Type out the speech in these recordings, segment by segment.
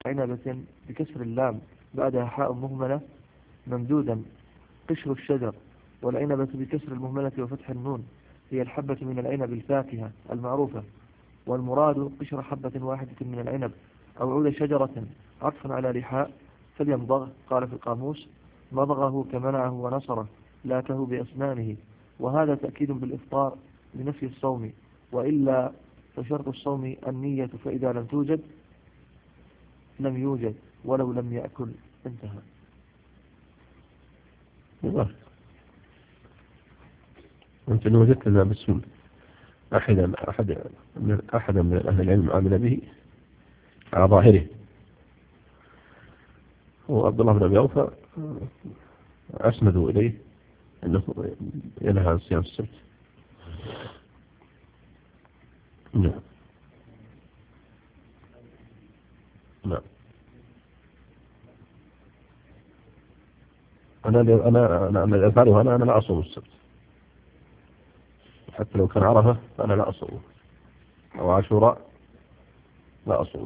عنبة بكسر اللام بعدها حاء مهملة ممدودا قشر الشجر. والعنبة بكسر المهملة وفتح النون هي الحبة من العنب الفاكهة المعروفة، والمراد قشر حبة واحدة من العنب أو عود شجرة عطفا على لحاء. فليمضغ قال في القاموس مضغه كمنعه ونصره لاته بأسنانه. وهذا تأكيد بالإفطار لنفي الصوم، وإلا فشرط الصوم النية، فإذا لم توجد لم يوجد ولو لم يأكل. انتهى. أنت لو وجدت ذا بالسنة أحدا من أهل العلم عمل به على ظاهره، وعبد الله بن أبي أوفى أسندوا إليه أنه ينهى عن صيام السبت. نعم. نعم. أنا أفعله أنا لا أصوم السبت، حتى لو كان عرفة فأنا لا أصوم، أو عاشوراء لا أصوم.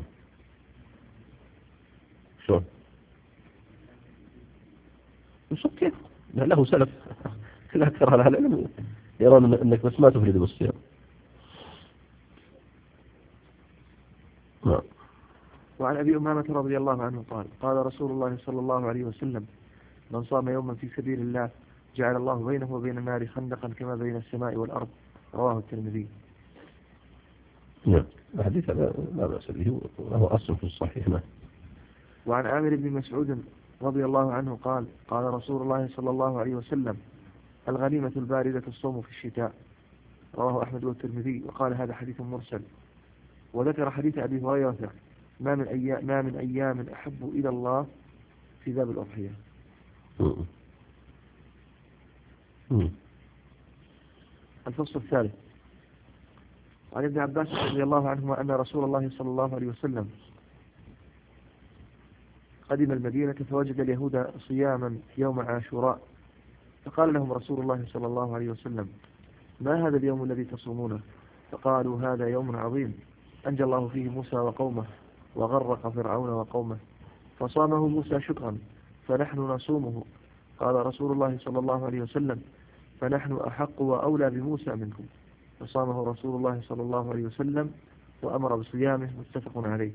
شلون؟ يصوم كيف؟ له سلف لا أكثر على العلم يرون أنك بس ما تفرد بالصيام. نعم. وعن أبي أمامة رضي الله عنه قال قال رسول الله صلى الله عليه وسلم من صام يوما في سبيل الله جعل الله بينه وبين النار خندقا كما بين السماء والأرض. رواه الترمذي. نعم. الحديث لا بأس به وهو أصل في الصحيح. نعم. وعن عامر بن مسعود رضي الله عنه قال قال رسول الله صلى الله عليه وسلم الغنيمة الباردة الصوم في الشتاء. رواه أحمد والترمذي وقال هذا حديث مرسل. وذكر حديث أبي هريرة ما من أيام أحب إلى الله في باب الأضحية. الفصل الثالث. عن ابن عباس رضي الله عنهما أن رسول الله صلى الله عليه وسلم قدم المدينة فوجد اليهود صياما يوم عاشوراء، فقال لهم رسول الله صلى الله عليه وسلم ما هذا اليوم الذي تصومونه؟ فقالوا هذا يوم عظيم أنجى الله فيه موسى وقومه وغرق فرعون وقومه، فصامه موسى شكرا فنحن نصومه. قال رسول الله صلى الله عليه وسلم فنحن أحق وأولى بموسى منكم، فصامه رسول الله صلى الله عليه وسلم وأمر بصيامه. متفق عليه.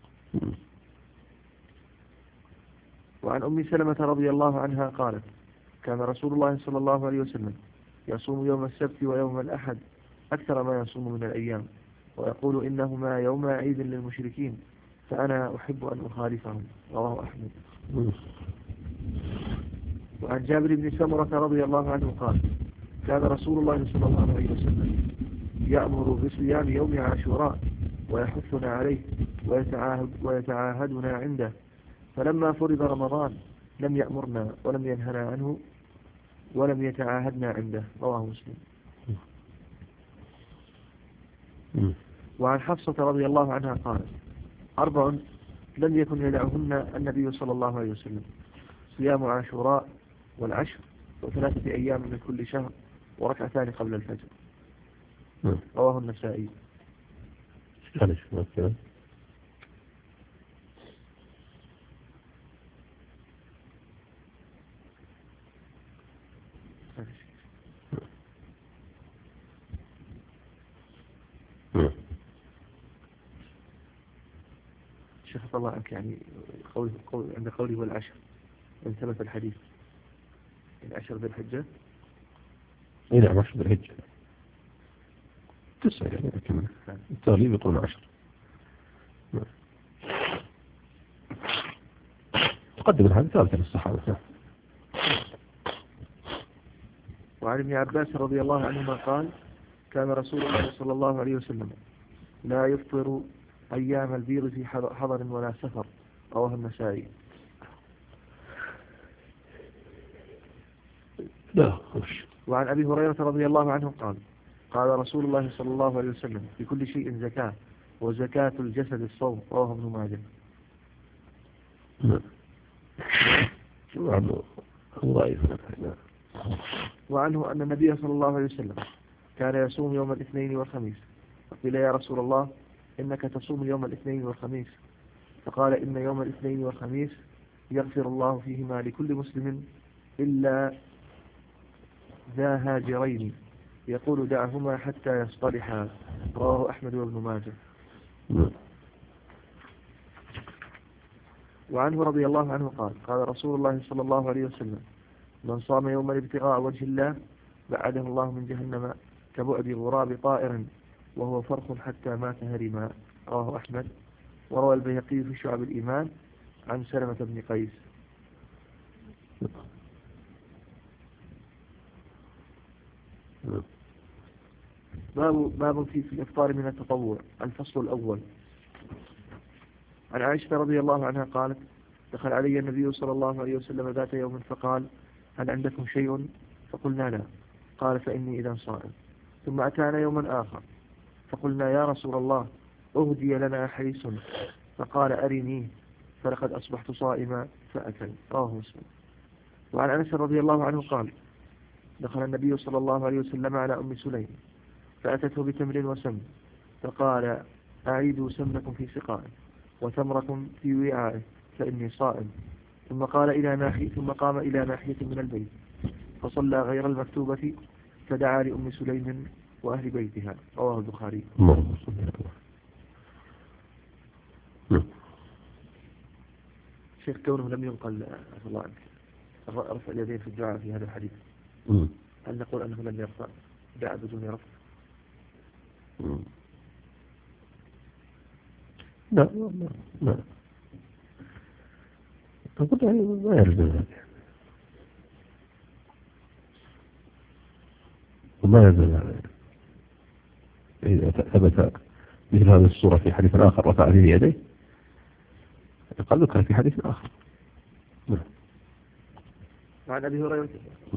وعن أم سلمة رضي الله عنها قالت كان رسول الله صلى الله عليه وسلم يصوم يوم السبت ويوم الأحد أكثر ما يصوم من الأيام، ويقول إنهما يوم عيد للمشركين فأنا أحب أن أخالفهم. رواه أحمد. وعن جابر بن سمرة رضي الله عنه قال كان رسول الله صلى الله عليه وسلم يأمر بصيام يوم عاشوراء ويحثنا عليه ويتعاهدنا عنده، فلما فرض رمضان لم يأمرنا ولم ينهنا عنه ولم يتعاهدنا عنده. رواه مسلم. وعن حفصة رضي الله عنها قالت 4 لم يكن يدعهن النبي صلى الله عليه وسلم: صيام عاشوراء والعشر و3 أيام من كل شهر وركعتان قبل الفجر. رواه النسائي. شيخ الله عنك يعني عند قوله والعشر من ثبت الحديث العشر ذي الحجة. إيه نعم 10 ذي الحجة 9 يعني، لكن التغليب يقولون 10. تقدم الحديث ثابت للصحابة. وعن ابن عباس رضي الله عنهما قال كان رسول الله صلى الله عليه وسلم لا يفطر أيام البيض في حضر ولا سفر. رواه النسائي. وعن أبي هريرة رضي الله عنه قال قال رسول الله صلى الله عليه وسلم في كل شيء زكاة وزكاة الجسد الصوم. رواه ابن ماجه. وعنه أن النبي صلى الله عليه وسلم كان يصوم يوم الاثنين والخميس، فقيل يا رسول الله إنك تصوم يوم الاثنين والخميس، فقال إن يوم الاثنين والخميس يغفر الله فيهما لكل مسلم إلا ذا هاجرين يقول دعهما حتى يصطلحا. رواه أحمد وابن ماجه. وعنه رضي الله عنه قال قال رسول الله صلى الله عليه وسلم من صام يوما ابتغاء وجه الله بعده الله من جهنم كبعد غراب طائر وهو فرخ حتى مات هرما. رواه أحمد. وروى البيهقي في شعب الإيمان عن سلمة بن قيس. باب في الإفطار من التطوع. الفصل الأول. عن عائشة رضي الله عنها قالت دخل علي النبي صلى الله عليه وسلم ذات يوم فقال هل عندكم شيء؟ فقلنا لا. قال فإني إذا صائم. ثم أتانا يوما آخر فقلنا يا رسول الله أهدي لنا حيث. فقال أرنيه فلقد أصبحت صائما فأكل. رواه مسلم. وعن أنس رضي الله عنه قال دخل النبي صلى الله عليه وسلم على أم سليم فأتته بتمر وسم فقال أعيدوا سمنكم في سقائه وتمركم في وعائه فإني صائم. ثم قام إلى ناحية من البيت فصلى غير المكتوبة فدعا لأم سليم وأهل بيتها. رواه البخاري. شيخ كونه لم ينقل عفى الله عنك رفع اليدين في الدعاء في هذا الحديث هل نقول أنه لم يرفع دعا بدون رفع؟ لا أقول ما يلزم هذا وما يلزم هذا. إذا ثبت مثل هذه الصورة في حديث آخر رفع فيه يديه قد ذكر في حديث آخر. وعن أبي هريرة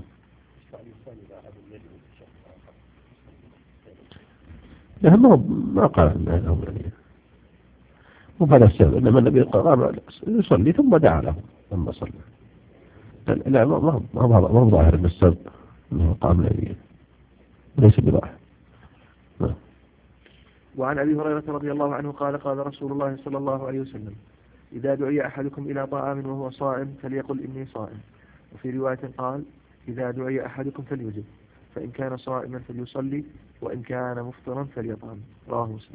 لا ما قال أنه يعني مو هذا السبب إنما النبي قال يصلي ثم دعا له لما صلى. لا ما ظاهر أن السبب أنه قام ليلا ليس بظاهر. وعن أبي هريرة رضي الله عنه قال قال رسول الله صلى الله عليه وسلم إذا دعي أحدكم إلى طعام وهو صائم فليقل إني صائم. وفي رواية قال إذا دعي أحدكم فليجب فإن كان صائما فليصلي وإن كان مفطرا فليطعم. رواه مسلم.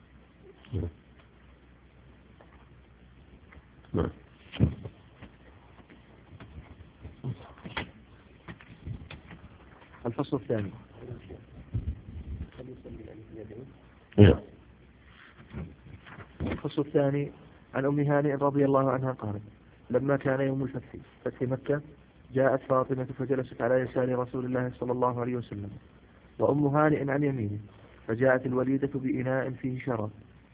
الفصل الثاني. الفصل الثاني عن أم هانئ رضي الله عنها قالت لما كان يوم الفتح فتح مكة جاءت فاطمة فجلست على يسار رسول الله صلى الله عليه وسلم وأم هانئ عن يمينه فجاءت الوليدة بإناء فيه شراب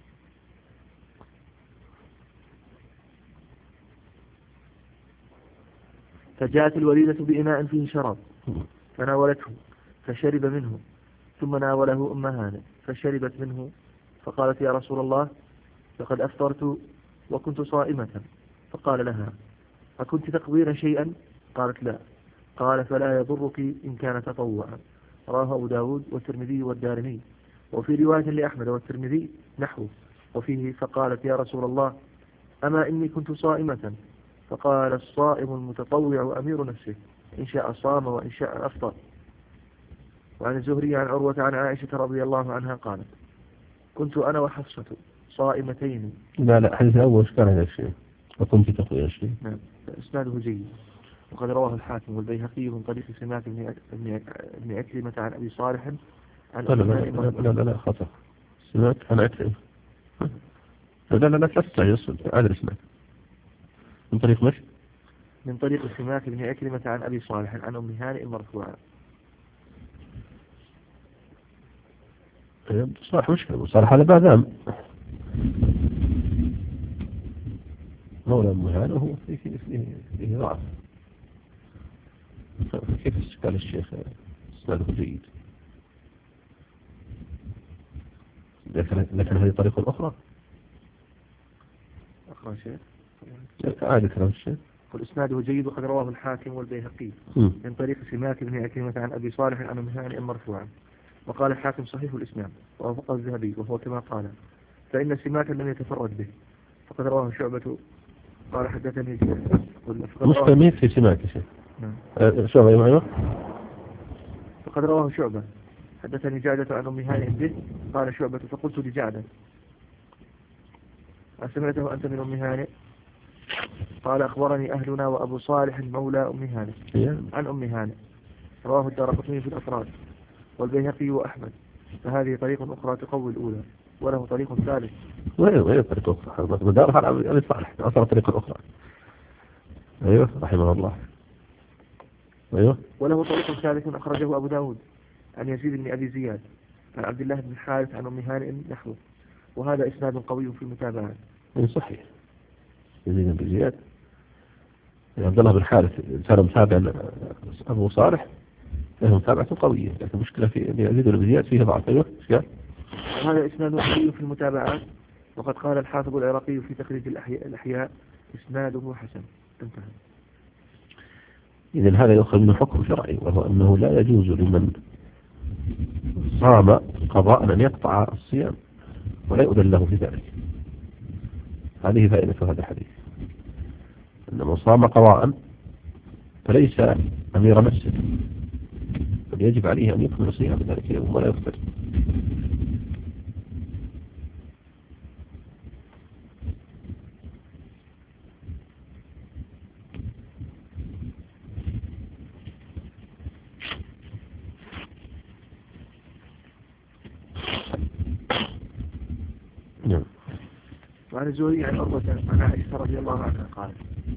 فناولته فشرب منه ثم ناوله أم هانئ فشربت منه فقالت يا رسول الله لقد أفطرت وكنت صائمة. فقال لها أكنت تقضين شيئا؟ قالت لا. قال فلا يضرك إن كان تطوعا. رواه أبو داود والترمذي والدارمي. وفي رواية لأحمد والترمذي نحوه وفيه فقالت يا رسول الله أما إني كنت صائمة. فقال الصائم المتطوع أمير نفسه إن شاء صام وإن شاء أفطر. وعن الزهري عن عروة عن عائشة رضي الله عنها قالت كنت أنا وحفصة صائمتين. لا حديث الأول كان هذا الشيء وكنت تقضي الشيء. نعم إسناده جيد. وقد رواه الحاكم والبيهقي من طريق سماك بن عكرمة عن أبي صالح عن لا خطأ سماك عن عكرمة. لا تستعجل عادل سماك من طريق مش من طريق سماك بن عكرمة عن أبي صالح عن أم هانئ مرفوعا. صالح مشكلة صالح هذا باذام مولى أم هانئ وهو فيه ضعف. كيف استقال الشيخ اسناده جيد لكن هذه طريقة أخرى شيخ عادة كلام الشيخ قل اسناده جيد وقد رواه الحاكم والبيهقي من طريق سماك بن عكرمة عن أبي صالح عن أم هانئ مرفوعا. وقال الحاكم صحيح الإسناد ووافقه الذهبي وهو كما قال فإن سماكا لم يتفرد به فقد رواه شعبة قال حدثني مستميت في سماك شيء. شعبة أيوة. فقد رواه شعبة حدثني جعدة عن أم هانئ به قال شعبة فقلت لجعدة أسمعته أنت من أم هانئ؟ قال أخبرني أهلنا وأبو صالح مولى أم هانئ عن أم هانئ. رواه الدارقطني في الأفراد والبيهقي وأحمد. فهذه طريق أخرى تقوي الأولى وله طريق ثالث. وين طريق أخرى؟ مدارها على أبي صالح أصلا طريق أخرى. أيوة رحمه الله. أيوة. وله طريق ثالث أخرجه أبو داود عن يزيد بن أبي زياد عن عبد الله بن الحارث عن أم هانئ نحوه وهذا إسناد قوي في المتابعات. صحيح. يزيد بن أبي زياد عبد الله بن الحارث كان متابع أبو صالح له متابعة قوية لكن المشكلة في يزيد بن أبي زياد فيها ضعف. أيوة. وهذا إسناد قوي في المتابعات وقد قال الحافظ العراقي في تخريج الأحياء إسناده حسن. انتهى. إذن هذا يؤخذ من حكم شرعي وهو أنه لا يجوز لمن صام قضاء أن يقطع الصيام ولا يؤذن له في ذلك. هذه فائدة هذا الحديث أن من صام قضاء فليس أمير مسجد بل يجب عليه أن يكمل صيام ذلك اليوم ولا يفطر. وعن الزهري عن عروة عن عائشة رضي الله عنها قال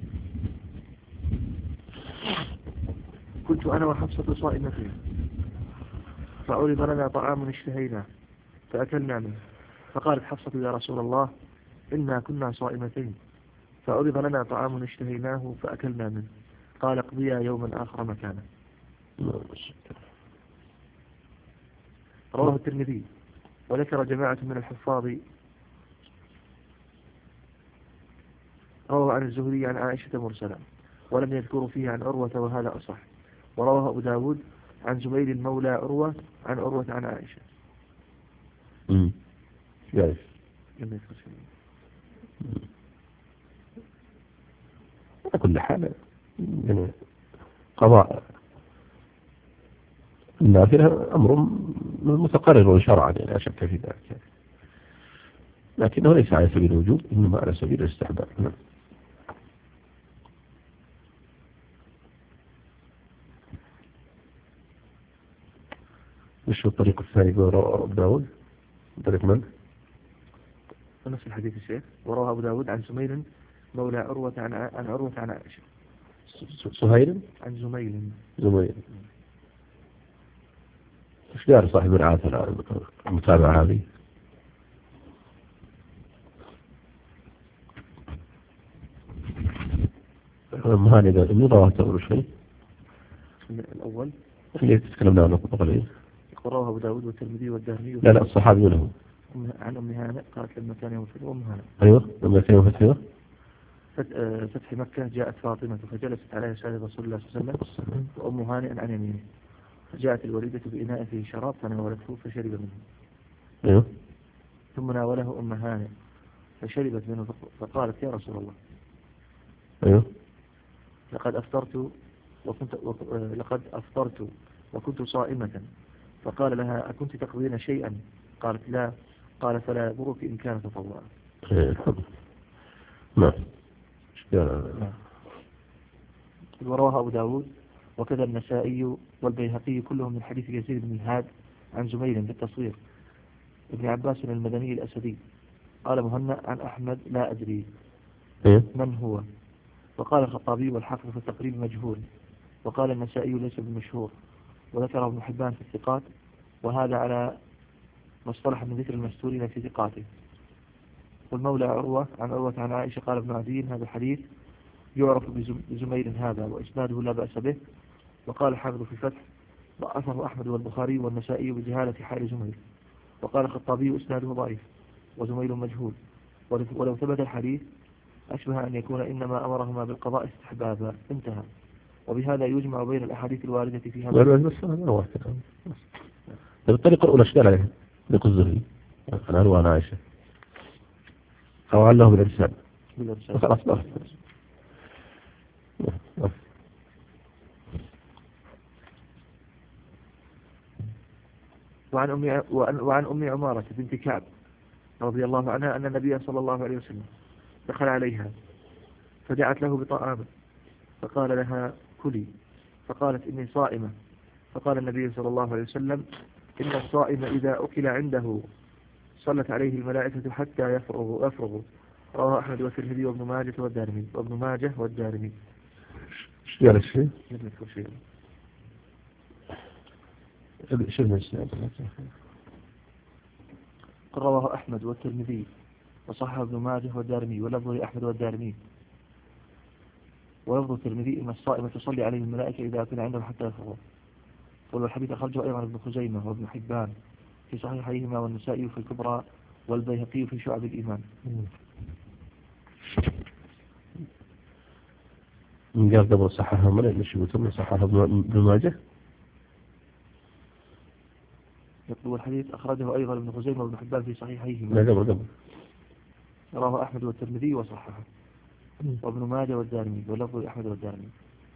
كنت أنا وحفصة صائمتين فعرض لنا طعام اشتهيناه فأكلنا منه فقالت حفصة يا رسول الله إنا كنا صائمتين فعرض لنا طعام اشتهيناه فأكلنا منه قال اقضيا يوما آخر مكانه. رواه الترمذي وذكر جماعة من الحفاظ. رواه عن الزهري عن عائشة مرسلا ولم يذكروا فيه عن عروة وهذا أصح. ورواه أبو داود عن زميل المولى عروة عن عروة عن عائشة. يعرف على كل حال يعني قضاء النافلة أمر متقرر شرعا لا شك في ذلك لكنه ليس على سبيل الوجوب إنما على سبيل الاستحباب. مش الطريق الثاني رواه أبو داود طريق من؟ نفس الحديث الشيخ ورواه أبو داود عن زميل مولى عروة عن عروة عن عائشة. سهيل عن زميل ايش دار صاحب العاثر المتابعة هذه؟ هذا من رواه أول شيء الأول اللي تتكلمنا عنه قبل رواه أبو داود والترمذي والدارمي. لا الصحابي له عن أم هانئ قالت لما كان يوم فتح أم هانئ. أيوة لما كان يوم فتح مكة جاءت فاطمة فجلست على يسار رسول الله صلى الله عليه وسلم وأم هانئ عن يمينه فجاءت الوليدة بإناء فيه شراب فناولته فشرب منه. أيوة. ثم ناوله أم هانئ فشربت منه فقالت يا رسول الله أيوة. لقد أفطرت وكنت صائمة. فقال لها أكنت تقضين شيئا؟ قالت لا. قال فلا يضرك إن كان تطوعا. نعم. ورواه أبو داود وكذا النسائي والبيهقي كلهم من حديث يزيد بن الهاد عن زميل بالتصوير ابن عباس المدني الأسدي. قال مهنا عن أحمد لا أدري من هو. وقال الخطابي والحافظ في التقريب مجهول. وقال النسائي ليس بمشهور. وذكر ابن حبان في الثقات وهذا على مصطلح من ذكر المستورين في ثقاته. والمولى عروة عن عروة عن عائشة قال ابن عدي هذا الحديث يعرف بزميل هذا وإسناده لا بأس به. وقال الحافظ في الفتح ضعفه أحمد والبخاري والنسائي بجهالة حال زميل. وقال الخطابي إسناده ضعيف وزميل مجهول. ولو ثبت الحديث أشبه أن يكون إنما أمرهما بالقضاء استحبابا. انتهى. وبهذا يجمع بين الأحاديث الواردة في هذا. الطريقة الأولى اشتغل عليها طريق الزهري عن عروة عن عائشة أو علّه بالإرسال خلاص وعن أم عمارة بنت كعب رضي الله عنها أن النبي صلى الله عليه وسلم دخل عليها فدعت له بطعام فقال لها كلي فقالت إني صائمة فقال النبي صلى الله عليه وسلم إن الصائم إذا أكل عنده صلت عليه الملائكة حتى يفرغ. رواه أحمد والترمذي وابن ماجه والدارمي. شو قال الشيء؟ يذكر شيء. شو المسألة؟ رواه أحمد والترمذي وصححه ابن ماجه والدارمي ولفظ أحمد والدارمي ولفظ الترمذي إن الصائم تصلي عليه الملائكة إذا أكل عنده حتى يفرغ. والحديث أخرجه أيضا ابن خزيمة وابن حبان في صحيحيهما والنسائي في الكبرى والبيهقي في شعب الإيمان. من قال قبل صححه ملك مش بتم صححه ابن ماجه. يقول الحديث أخرجه أيضا ابن خزيمة وابن حبان في صحيحيهما. لا قبل رواه أحمد والترمذي وصححه وابن ماجه والدارمي ولفظ أحمد والدارمي.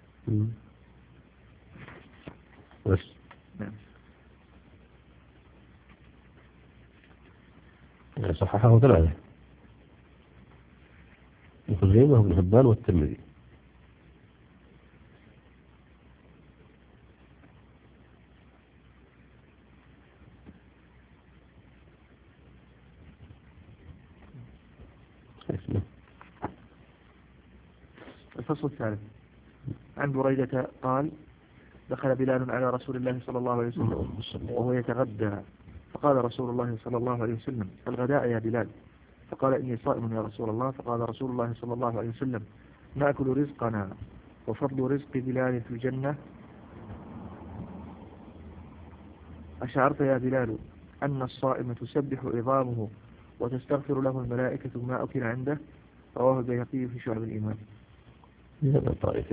بس. نعم. صححه ثلاثة ابن خزيمة وابن حبان والترمذي. الفصل الثالث عن بريدة قال دخل بلال على رسول الله صلى الله عليه وسلم وهو يتغدى فقال رسول الله صلى الله عليه وسلم الغداء يا بلال فقال إني صائم يا رسول الله فقال رسول الله صلى الله عليه وسلم نأكل رزقنا وفضل رزق بلال في الجنة أشعرت يا بلال أن الصائم تسبح عظامه وتستغفر له الملائكة ما أكل عنده. رواه البيهقي في شعب الإيمان. هذا طائفة.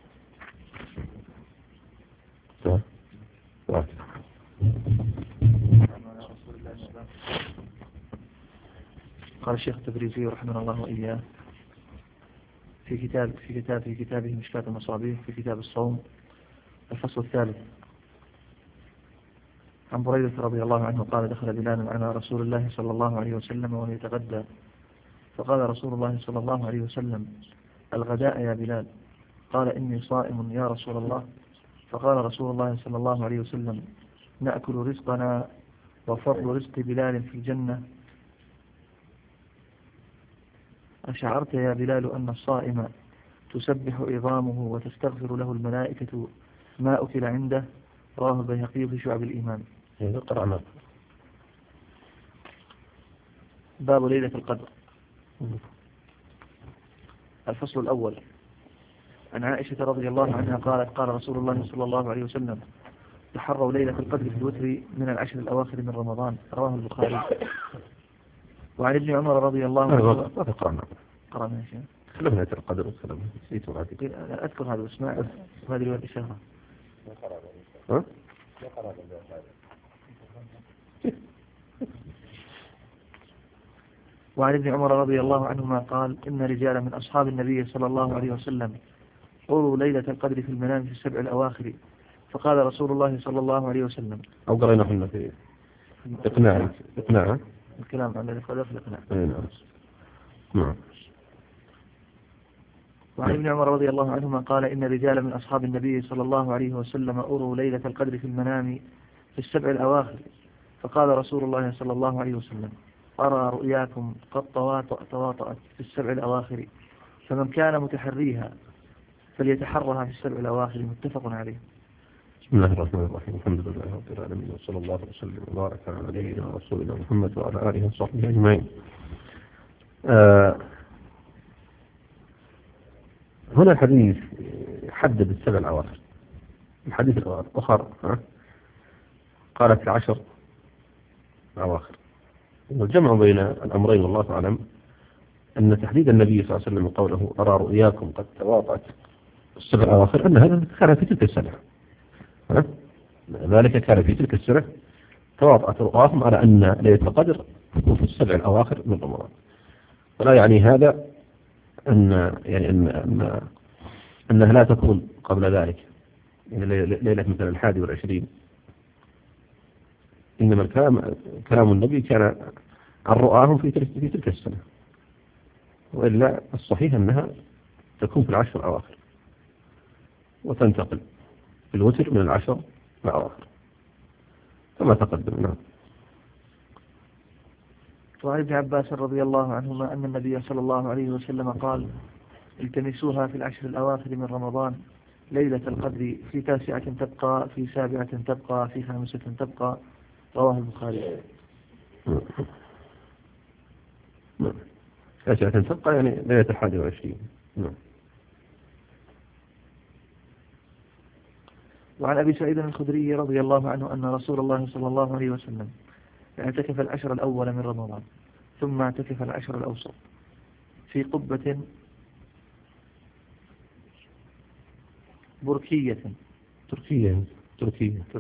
قال الشيخ التبريزي رحمه الله وإياه في كتابه مشكاة المصابيح في كتاب الصوم الفصل الثالث عن بريدة رضي الله عنه قال دخل بلال على رسول الله صلى الله عليه وسلم وهو يتغدى فقال رسول الله صلى الله عليه وسلم الغداء يا بلال قال إني صائم يا رسول الله فقال رسول الله صلى الله عليه وسلم نأكل رزقنا وفضل رزق بلال في الجنة أشعرت يا بلال أن الصائم تسبح عظامه وتستغفر له الملائكة ما أكل عنده. رواه البيهقي في شعب الإيمان. قرأنا باب ليلة القدر. الفصل الأول عن عائشة رضي الله عنها قالت قال رسول الله صلى الله عليه وسلم تحروا ليلة القدر في الوتر من العشر الأواخر من رمضان. رواه البخاري. وعن ابن عمر رضي الله عنه قرأنا يا شيخ خلفنا القدر والسلام نسيت هذه لا أذكر هذا اسمع هذه رواية إشارة. ها؟ وعن ابن عمر رضي الله عنهما قال إن رجالا من أصحاب النبي صلى الله عليه وسلم أروا ليلة القدر في المنام في السبع الأواخر فقال رسول الله صلى الله عليه وسلم أو قرأنا احنا في إقناع الكلام عن القدر في الإقناع. نعم. وعن ابن عمر رضي الله عنهما قال إن رجالا من أصحاب النبي صلى الله عليه وسلم أروا ليلة القدر في المنام في السبع الأواخر فقال رسول الله صلى الله عليه وسلم أرى رؤياكم قد تواطأت في السبع الأواخر فمن كان متحريها فليتحرها في السبع الأواخر. متفق عليه. بسم الله الرحمن الرحيم الحمد لله رب العالمين وصلى الله وسلم وبارك على نبينا ورسولنا محمد وعلى آله وصحبه أجمعين. هنا الحديث حدد السبع الأواخر. الحديث الآخر قالت العشر الأواخر. والجمع بين الأمرين والله أعلم أن تحديد النبي صلى الله عليه وسلم قوله أرى رؤياكم قد تواطأت السبع الأواخر أن هذا كان في تلك السنة. ذلك كان في تلك السنة تواطأت رؤاهم على أن ليلة القدر تكون في السبع الأواخر من رمضان. ولا يعني هذا أن يعني أنها لا تكون قبل ذلك، يعني ليلة مثل 21. إنما كلام النبي كان عن رؤاهم في تلك السنة، وإلا الصحيح أنها تكون في العشر الأواخر وتنتقل في الوتر من العشر الأواخر كما تقدم. نعم. وعن ابن عباس رضي الله عنهما أن النبي صلى الله عليه وسلم قال: التمسوها في العشر الأواخر من رمضان، ليلة القدر في 9 تبقى، في 7 تبقى، في 5 تبقى. رواه البخاري. 9 تبقى يعني ليلة 21. نعم. وعن أبي سعيد الخدري رضي الله عنه أن رسول الله صلى الله عليه وسلم اعتكف العشر الأول من رمضان، ثم اعتكف العشر الأوسط في قبة بركية تركية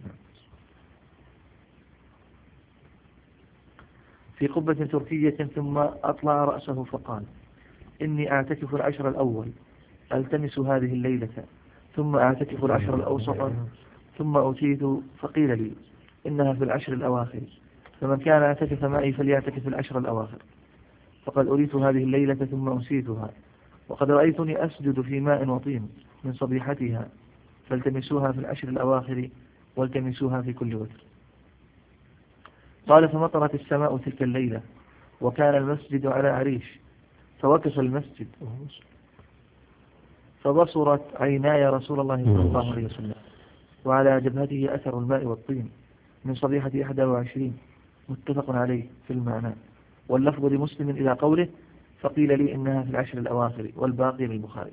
في قبة تركية، ثم أطلع رأسه فقال: إني أعتكف العشر الأول ألتمس هذه الليلة، ثم أعتكف العشر الأوسط، ثم أتيت فقيل لي إنها في العشر الأواخر، فمن كان اعتكف معي فليعتكف العشر الأواخر. فقد أريت هذه الليلة ثم أنسيتها، وقد رأيتني أسجد في ماء وطين من صبيحتها، فالتمسوها في العشر الأواخر والتمسوها في كل وتر. قال: فمطرت السماء تلك الليلة، وكان المسجد على عريش، فوقف المسجد، فبصرت عيناي رسول الله صلى الله عليه وسلم، وعلى جبهته أثر الماء والطين من صبيحة 21، متفق عليه في المعنى، واللفظ لمسلم إلى قوله: فقيل لي إنها في العشر الأواخر، والباقي للبخاري.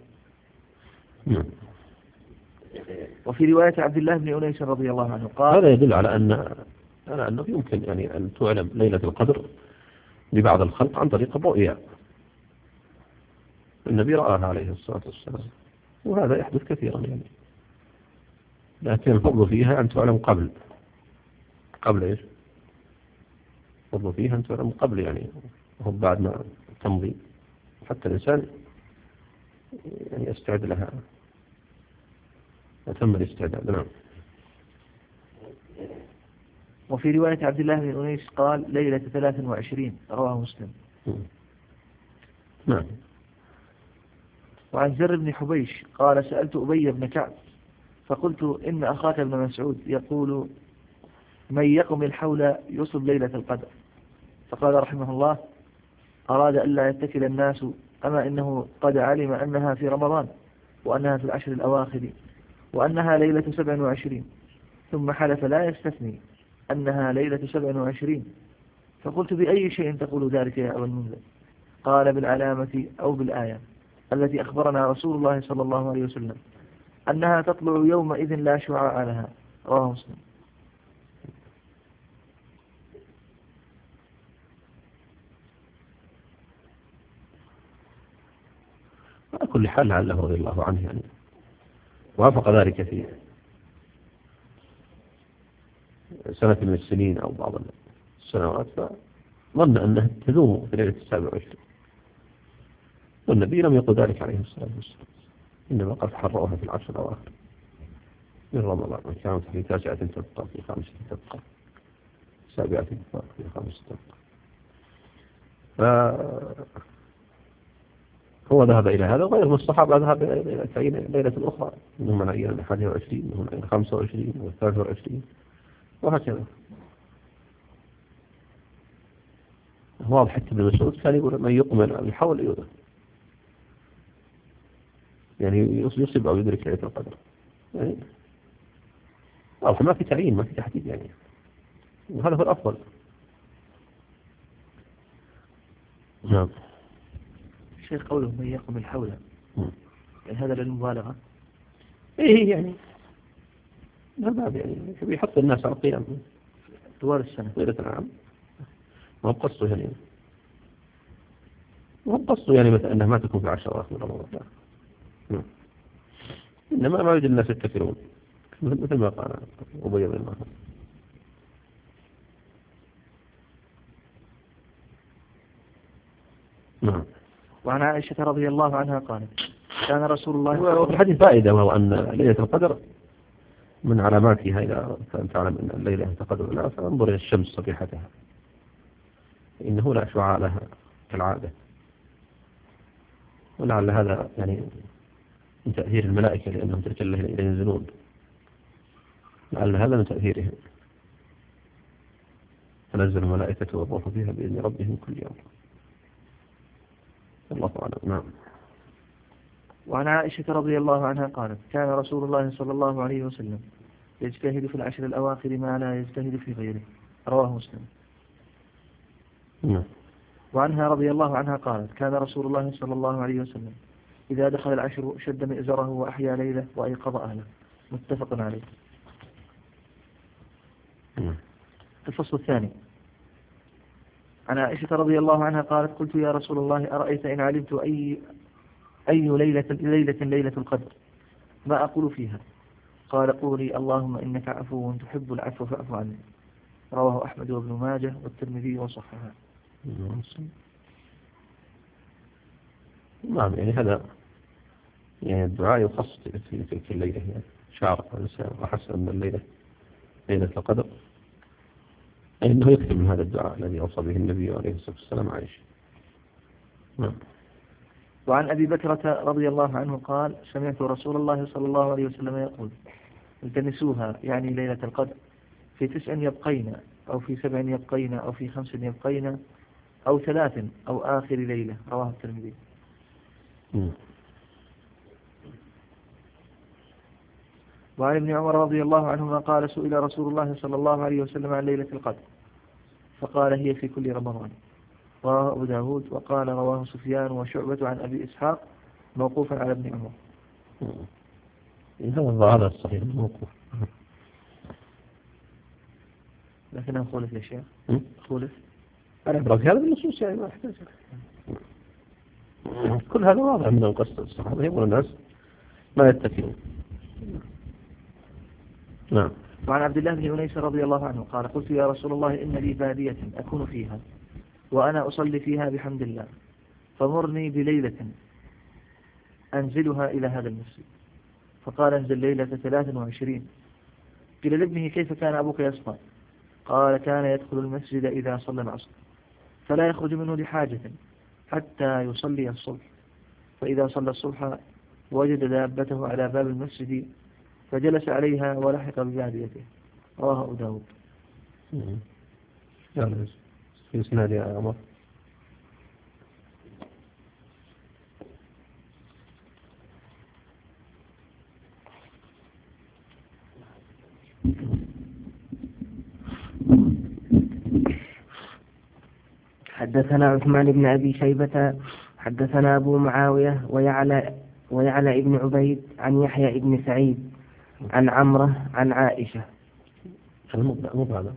وفي رواية عبد الله بن أنيس رضي الله عنه قال: هذا يدل على أنه يمكن يعني أن تعلم ليلة القدر لبعض الخلق عن طريق الرؤيا. النبي رآها عليه الصلاة والسلام، وهذا يحدث كثيرا يعني، لكن الفضل فيها أن تعلم قبل إيش؟ الفضل فيها أن تعلم قبل، يعني وهم بعد ما تمضي، حتى الإنسان يعني يستعد لها وتم الاستعداد. نعم. وفي رواية عبد الله بن أنيس قال: ليلة 23. رواه مسلم. نعم. وعن زر بن حبيش قال: سألت أبي بن كعب فقلت: إن أخاك ابن مسعود يقول: من يقم الحول يصب ليلة القدر. فقال رحمه الله: أراد ألا يتكل الناس، أما إنه قد علم أنها في رمضان، وأنها في العشر الأواخر، وأنها ليلة 27، ثم حلف لا يستثني أنها ليلة 27. فقلت: بأي شيء تقول ذلك يا أبا المنذر؟ قال: بالعلامة أو بالآية التي أخبرنا رسول الله صلى الله عليه وسلم أنها تطلع يومئذ لا شعاع لها. رواه مسلم. على كل حال لعله رضي الله عنه يعني وافق ذلك في سنة من السنين أو بعض السنوات، فظن أنها تدوم في ليلة 27، والنبي لم يقل ذلك عليه الصلاة والسلام، إنما قد حررها في العشر الأواخر من رمضان، وكانت في 9 تبقى، في 5 تبقى، 7 تبقى، في 5 تبقى. فهو ذهب إلى هذا، وغير من الصحابة ذهب إلى تعيين ليلة أخرى، منهم من عين 21، منهم من 25 و23 وهكذا. واضح حتى ابن مسعود كان يقول: من يقمل الحول يؤذى، يعني يصيب أو يدرك ليلة القدر، يعني واضح ما في تعيين، ما في تحديد يعني، وهذا هو الأفضل. نعم. الشيخ قوله من يقم الحول، يعني هذا للمبالغة. إيه يعني هذا يعني بيحط الناس على القيام طوال السنة طيلة العام، ما بقصده يعني، ما بقصده يعني مثلا أنها ما تكون في 10 من رمضان، لا، إنما ما يريد الناس يتكلون مثل ما قال أبي بن كعب. نعم. وعن عائشة رضي الله عنها قالت كان رسول الله وفي الحديث فائدة، وهو أن ليلة القدر من علاماتها إذا كنت تعلم أن الليلة القدر لا فانظر إلى الشمس صبيحتها إنه لا شعاع لها كالعادة، ولعل هذا يعني من تأثير الملائكة لأنهم تلك الليلة إلى ينزلون، لعل هذا من تأثيرهم، تنزل الملائكة والروح فيها بإذن ربهم كل يوم. الله أعلم. نعم. وعن عائشة رضي الله عنها قالت كان رسول الله صلى الله عليه وسلم يجتهد في العشر الأواخر ما لا يجتهد في غيره، رواه مسلم. نعم. وعنها رضي الله عنها قالت كان رسول الله صلى الله عليه وسلم إذا دخل العشر شد مئزره وأحيا ليلة وأيقظ أهله، متفق عليه. الفصل الثاني. عن عائشة رضي الله عنها قالت قلت يا رسول الله أرأيت إن علمت أي ليلة القدر ما أقول فيها؟ قال قولي اللهم إنك عفو تحب العفو فاعف عني، رواه أحمد وابن ماجه والترمذي وصححه. نعم، يعني هذا يعني الدعاء يخص في تلك الليلة، يعني شعر الإنسان وحس أن الليلة ليلة القدر، إنه يكتب من هذا الدعاء الذي أوصى به النبي عليه الصلاة والسلام عائشة. نعم. وعن أبي بكرة رضي الله عنه قال سمعت رسول الله صلى الله عليه وسلم يقول التمسوها يعني ليلة القدر في 9 يبقين أو في 7 يبقين أو في 5 يبقين أو 3 أو آخر ليلة، رواه الترمذي. وعن ابن عمر رضي الله عنهما قال سئل رسول الله صلى الله عليه وسلم عن ليلة القدر فقال هي في كل رمضان، رواه أبو داود. وقال رواه سفيان وشعبة عن أبي إسحاق موقوفا على ابن عمر. هذا الصحيح موقوف، لكنه خولف يا شيخ، خولف. أنا أبرك هذا بالنصوص يعني ما أحتاج. كل هذا واضح من القصة، الصحابة يقول الناس ما يتكلون. نعم. وعن عبد الله بن أنيس رضي الله عنه قال قلت يا رسول الله إن لي بادية أكون فيها وأنا أصلي فيها بحمد الله، فمرني بليلة أنزلها إلى هذا المسجد. فقال انزل ليلة 23. قيل لابنه كيف كان أبوك يصنع؟ قال كان يدخل المسجد إذا صلى العصر فلا يخرج منه لحاجة حتى يصلي الصبح، فإذا صلى الصبح وجد دابته على باب المسجد فجلس عليها ولحق بباديته، رواه أبو داود. في إسناد يا عمر. حدثنا عثمان بن أبي شيبة حدثنا أبو معاوية ويعلى ابن عبيد عن يحيى ابن سعيد عن عمرة عن عائشة. مو هذا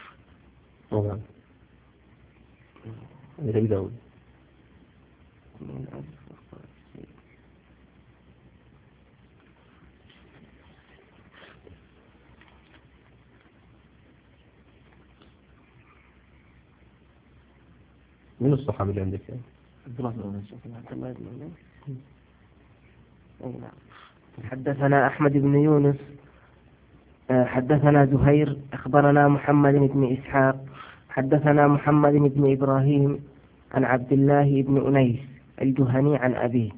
أبي داود. من الصحابة اللي عندك؟ عبد الله بن أنس. حدثنا أحمد بن يونس حدثنا زهير أخبرنا محمد بن إسحاق حدثنا محمد بن إبراهيم عن عبد الله بن أنيس الجهني عن أبيه.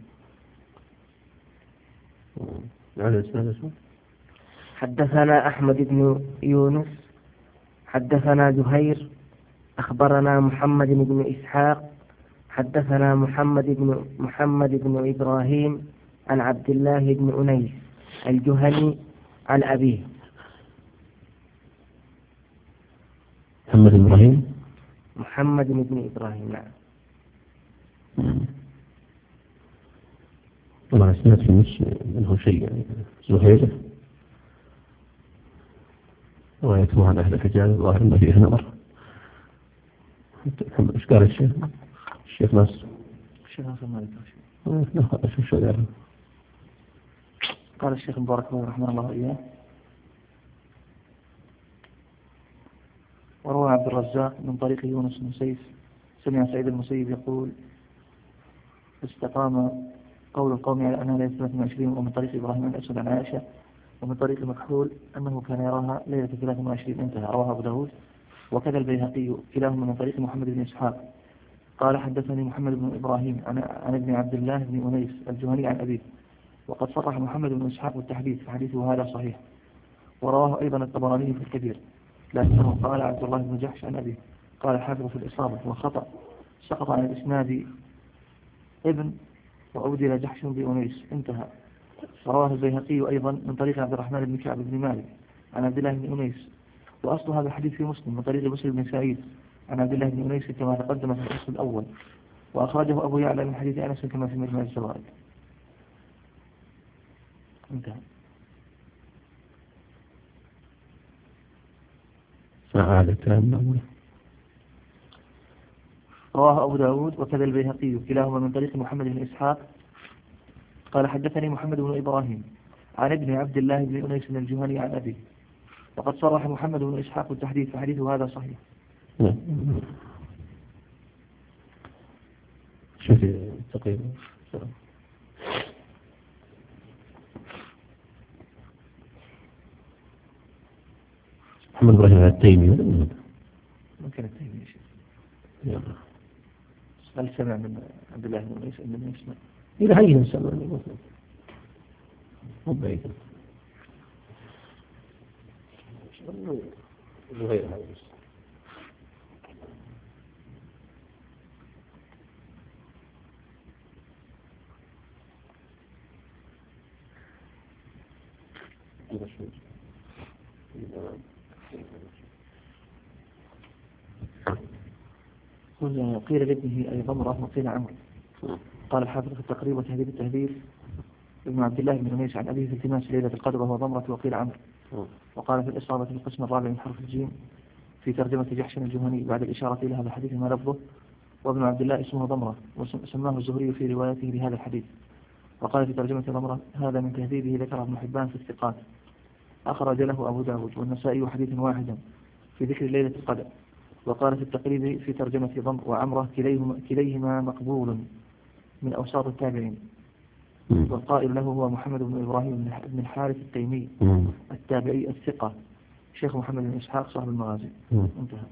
حدثنا أحمد بن يونس حدثنا زهير أخبرنا محمد بن إسحاق حدثنا محمد بن إبراهيم عن عبد الله بن أنيس الجهني عن أبيه. محمد بن إبراهيم. نعم. والله سمعت في النص منه شيء يعني زهير روايته عن أهل الحجاز ظاهر أن فيه نظر. ايش قال الشيخ ناصر؟ قال الشيخ مبارك رحمه الله إياه وروى عبد الرزاق من طريق يونس بن سيف سمع سعيد المسيب يقول استقام قول القوم على أنها ليلة 23، ومن طريق إبراهيم الأسود عن عائشة، ومن طريق مكحول أنه كان يراها ليلة 23 انتهى. رواه أبو داود وكذا البيهقي كلاهما من طريق محمد بن إسحاق قال حدثني محمد بن إبراهيم عن ابن عبد الله بن أنيس الجهني عن أبيه، وقد صرح محمد بن إسحاق بالتحديث فحديثه هذا صحيح. ورواه أيضا الطبراني في الكبير، لكنه قال عبد الله بن جحش عن أبيه. قال الحافظ في الإصابة وخطأ، سقط عن الإسناد ابن وأبدل جحش بأنيس انتهى. رواه البيهقي أيضا من طريق عبد الرحمن بن كعب بن مالك عن عبد الله بن أنيس، وأصل هذا الحديث في مسلم من طريق بشر بن سعيد عن عبد الله بن أنيس كما تقدم في الفصل الأول، وأخرجه أبو يعلى من حديث أنس كما في مجمع الزوائد انتهى. فعال تام. رواه أبو داود وكذا البيهقي كلاهما من طريق محمد بن إسحاق قال حدثني محمد بن إبراهيم عن ابن عبد الله بن أنيس الجهني عن أبيه، وقد صرح محمد بن إسحاق بالتحديث فحديثه هذا صحيح. شوفي تقريبا محمد إبراهيم التيمي ممكن التيمي يلا. هل سمع من عبد الله بن أنيس أن يسمع إلى هاي نسمع مو بعيد غير هذا قيل لابنه أي ضمرة وقيل عمرو. قال الحافظ في التقريب وتهذيب التهذيب ابن عبد الله بن أنيس عن أبيه في التماس ليلة القدر وهو ضمرة وقيل عمرو. وقال في الإصابة في القسم الرابع من حرف الجيم في ترجمة جحش الجهني بعد الإشارة إلى هذا الحديث ما لفظه وابن عبد الله اسمه ضمرة وسماه الزهري في روايته بهذا الحديث. وقال في ترجمة ضمرة هذا من تهذيبه ذكر ابن حبان في الثقات أخرج له أبو داود والنسائي حديث واحدا في ذكر ليلة القدر. وقال في التقريب في ترجمة ضمر وعمرة كليهما مقبول من أوساط التابعين. والقائل له هو محمد بن إبراهيم بن الحارث التيمي التابعي الثقة شيخ محمد بن إسحاق صاحب المغازي انتهى.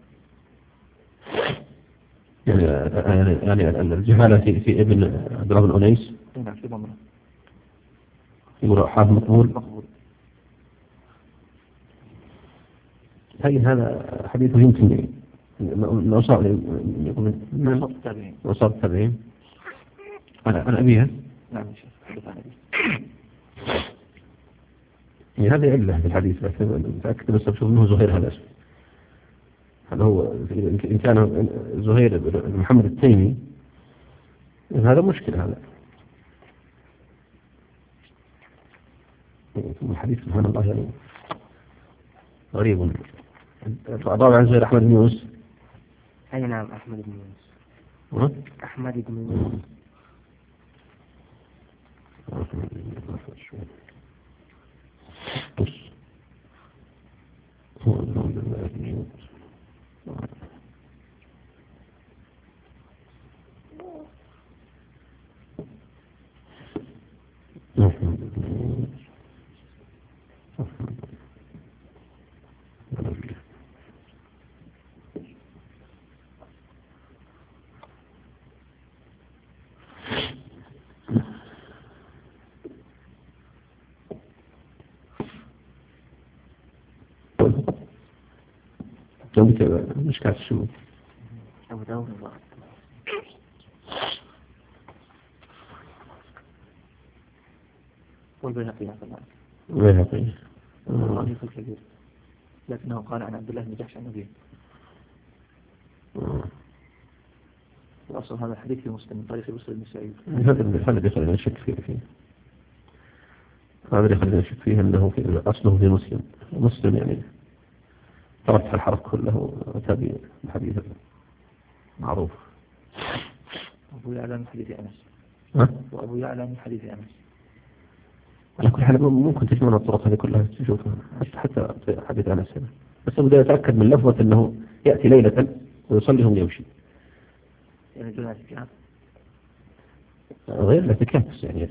يعني الجهالة في ابن عبد الله بن أنيس نعم في ضمره يقول حافظ مقبول. هذا حديثه يمكن من أوساط التابعين أوساط التابعين أنا أبيها نعم يا شيخ حدث عن أبيه. يعني هذه علة في الحديث بس متأكد بس بشوف أنه زهير هذا اسمه. هل هو إن كان زهير بن محمد التيمي هذا مشكلة. هذا الحديث سبحان الله يعني غريب. طبعا زهير أحمد بن يونس. أي نعم أحمد بن يونس. أحمد بن يونس. مش كاتب شو أبو داود والبيهقي البيهقي الرئيس الكبير لكنه قال عن عبد الله بن جحش عن أبيه. وأصل هذا الحديث في مسلم من طريق بشر بن سعيد. هذا يخلينا نشك فيه هذا يخلينا نشك فيه أنه أصله في مسلم يعني ترك الحرف كله تابع الحديث معروف. أبو يعلى من حديث أنس. وأبو يعلى من حديث أنس. على كل حال ممكن تجمعنا الطرق هذه كلها تشوفها حتى حديث أنس هنا. بس بدأ يتأكد من لفظة أنه يأتي ليلة ويصلي هم يمشي. يعني جناتك غير الاعتكاف يعني.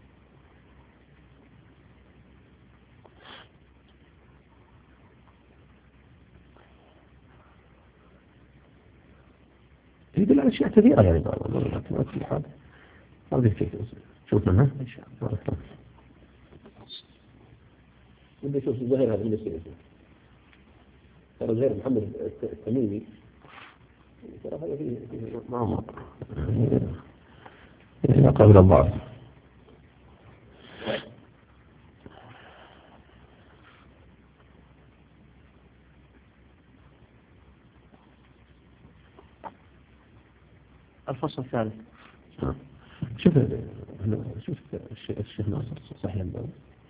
يدل على أشياء كثيرة يعني لكن على كل حال هذه كيف شوف منها إن شاء الله. بدي أشوف الظاهر هذا من السنة. ترى غير محمد التميمي ترى هذا فيه معمر يعني قابل الضعف. الفصل الثالث. شوف الشيخ ناصر صحيح الدولة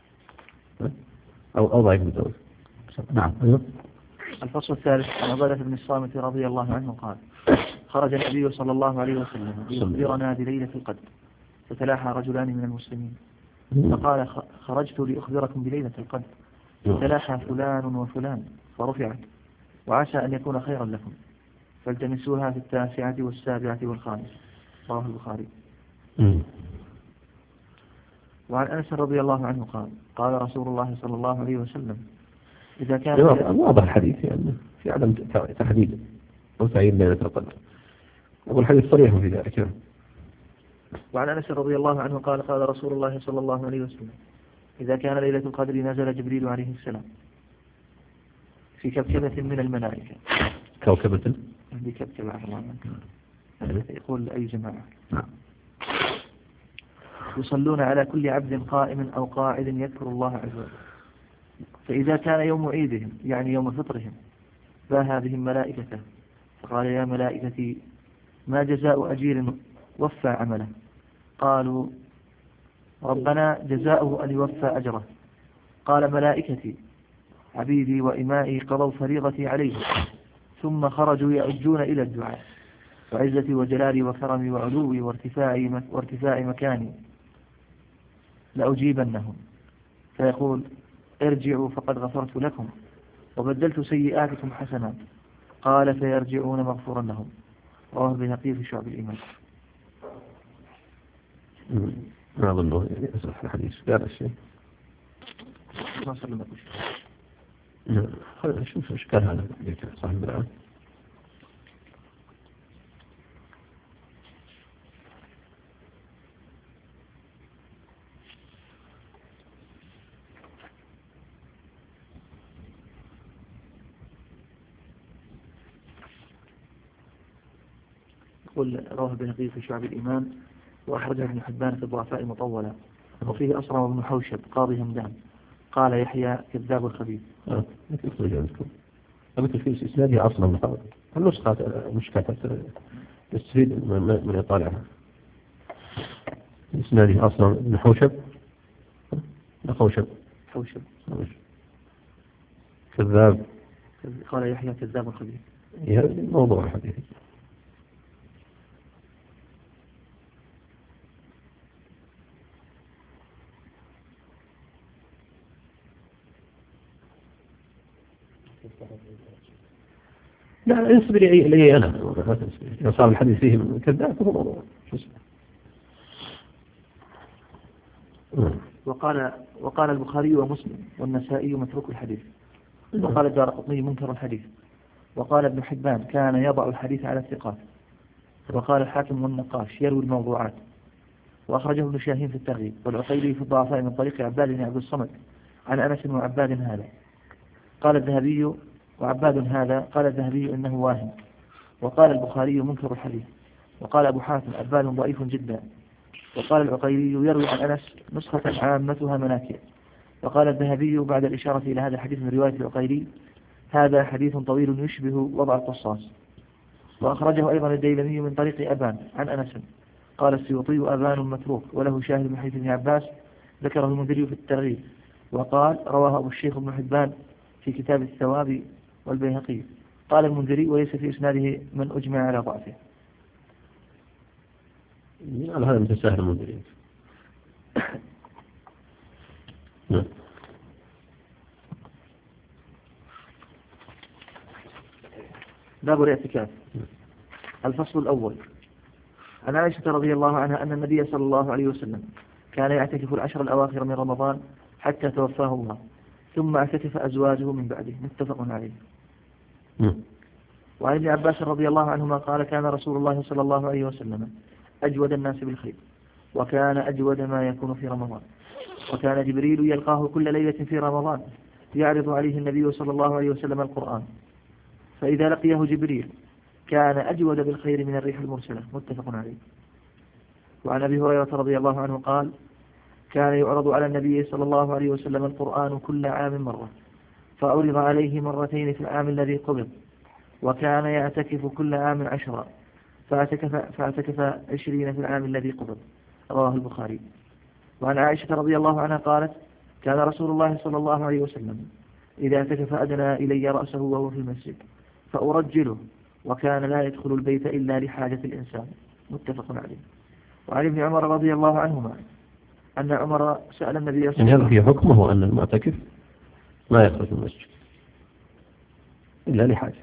أو ضعيف الدولة. نعم. الفصل الثالث عن عبادة بن الصامت رضي الله عنه قال: خرج النبي صلى الله عليه وسلم ليخبرنا بليلة القدر، فتلاحى رجلان من المسلمين فقال: خرجت لأخبركم بليلة القدر، تلاحى فلان وفلان فرفعت، وعسى أن يكون خيرا لكم، فالتمسوها في 9 و7 و5. رواه البخاري. وعن أنس رضي الله عنه قال: قال رسول الله صلى الله عليه وسلم: إذا كان واضح الحديث يعني في عدم تحديد أو تعيين ليلة القدر، والحديث صريح في ذلك. وعن أنس رضي الله عنه قال: قال رسول الله صلى الله عليه وسلم: إذا كان ليلة القدر نزل جبريل عليه السلام في كبكبة من الملائكة. كوكبة بكبكبة يقول أي جماعة يصلون على كل عبد قائم أو قاعد يذكر الله عز وجل، فإذا كان يوم عيدهم يعني يوم فطرهم باهى بهم ملائكته فقال: يا ملائكتي ما جزاء أجير وفى عمله؟ قالوا: ربنا جزاؤه أن يوفى أجره. قال: ملائكتي عبيدي وإمائي قضوا فريضتي عليه، ثم خرجوا يعجون إلى الدعاء، وعزتي وجلالي وكرمي وعلوي وارتفاع مكاني لأجيبنهم، فيقول: ارجعوا فقد غفرت لكم وبدلت سيئاتكم حسنات. قال: فيرجعون مغفورا لهم. رواه البيهقي في شعب الإيمان. ما أظنه يصح الحديث هذا الشيء. ما سلمك خلينا نشوف إيش كان هذا صاحب الآن. يقول: رواه البيهقي في شعب الإيمان، وأخرجه ابن حبان في الضعفاء مطولا، وفيه أصرم بن حوشب قاضي همدان قال: يحيى كذاب الخبيث. أقول في إسناده أصلا النسخة مشكلة تستفيد من إطالعها. إسناده أصلا ابن حوشب كذاب. قال: يحيى كذاب الخبيث. هذا موضوع الحديث. لا ينسب إلي أنا، إذا صار الحديث فيه كذاب فهو موضوع. وقال البخاري ومسلم والنسائي متروك الحديث، وقال الدارقطني منكر الحديث، وقال ابن حبان كان يضع الحديث على الثقات، وقال الحاكم والنقاش يروي الموضوعات، وأخرجه ابن شاهين في الترغيب، والعقيلي في الضعفاء من طريق عباد بن عبد الصمد عن أنس وعباد هذا. قال الذهبي: وعباد هذا قال الذهبي إنه واهم. وقال البخاري منكر الحديث، وقال أبو حاتم عباد ضعيف جدا. وقال العقيلي يروي عن أنس نسخة عامتها مناكير. وقال الذهبي بعد الإشارة إلى هذا الحديث من رواية العقيلي: هذا حديث طويل يشبه وضع القصاص. وأخرجه أيضا الديلمي من طريق أبان عن أنس. قال السيوطي: أبان متروك وله شاهد من حديث ابن عباس ذكره المنذري في الترغيب. وقال: رواه أبو الشيخ ابن حبان في كتاب الثواب والبيهقي. قال المنذري: وليس في إسناده من أجمع على ضعفه. هذا متساهل المنذري. باب الاعتكاف. الفصل الأول. عن عائشة رضي الله عنها أن النبي صلى الله عليه وسلم كان يعتكف العشر الأواخر من رمضان حتى توفاه الله، ثم اعتكف أزواجه من بعده، متفق عليه. وعن ابن عباس رضي الله عنهما قال كان رسول الله صلى الله عليه وسلم أجود الناس بالخير، وكان أجود ما يكون في رمضان، وكان جبريل يلقاه كل ليلة في رمضان يعرض عليه النبي صلى الله عليه وسلم القرآن، فإذا لقيه جبريل كان أجود بالخير من الريح المرسلة، متفق عليه. وعن أبي هريرة رضي الله عنه قال كان يعرض على النبي صلى الله عليه وسلم القرآن كل عام مرة، فعرض عليه مرتين في العام الذي قبض، وكان يعتكف كل عام 10، فاعتكف 20 في العام الذي قبض، رواه البخاري. وعن عائشة رضي الله عنها قالت كان رسول الله صلى الله عليه وسلم إذا اعتكف أدنى إلي رأسه وهو في المسجد فأرجله، وكان لا يدخل البيت إلا لحاجة الإنسان، متفق عليه. وعن ابن عمر رضي الله عنهما أن عمر سأل النبي صلى الله عليه وسلم، هذا في حكمه أن المعتكف ما يخرج من المسجد إلا لحاجة.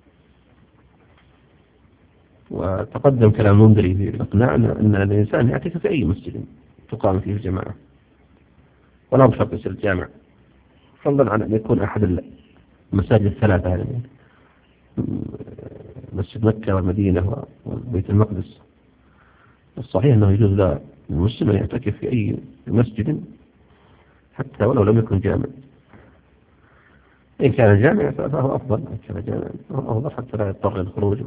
وتقدم كلام منذري في الإقناع أن الإنسان يعتكف في أي مسجد تقام فيه الجماعة، ولا بشرط يصير الجامع، فضلا عن أن يكون أحد المساجد الثلاثة، يعني مسجد مكة والمدينة وبيت المقدس. الصحيح أنه يجوز للمسلم أن يعتكف في أي مسجد حتى ولو لم يكن جامع. إن كان جامع فهو أفضل، إن كان جامع فهو أفضل حتى لا يضطر للخروج.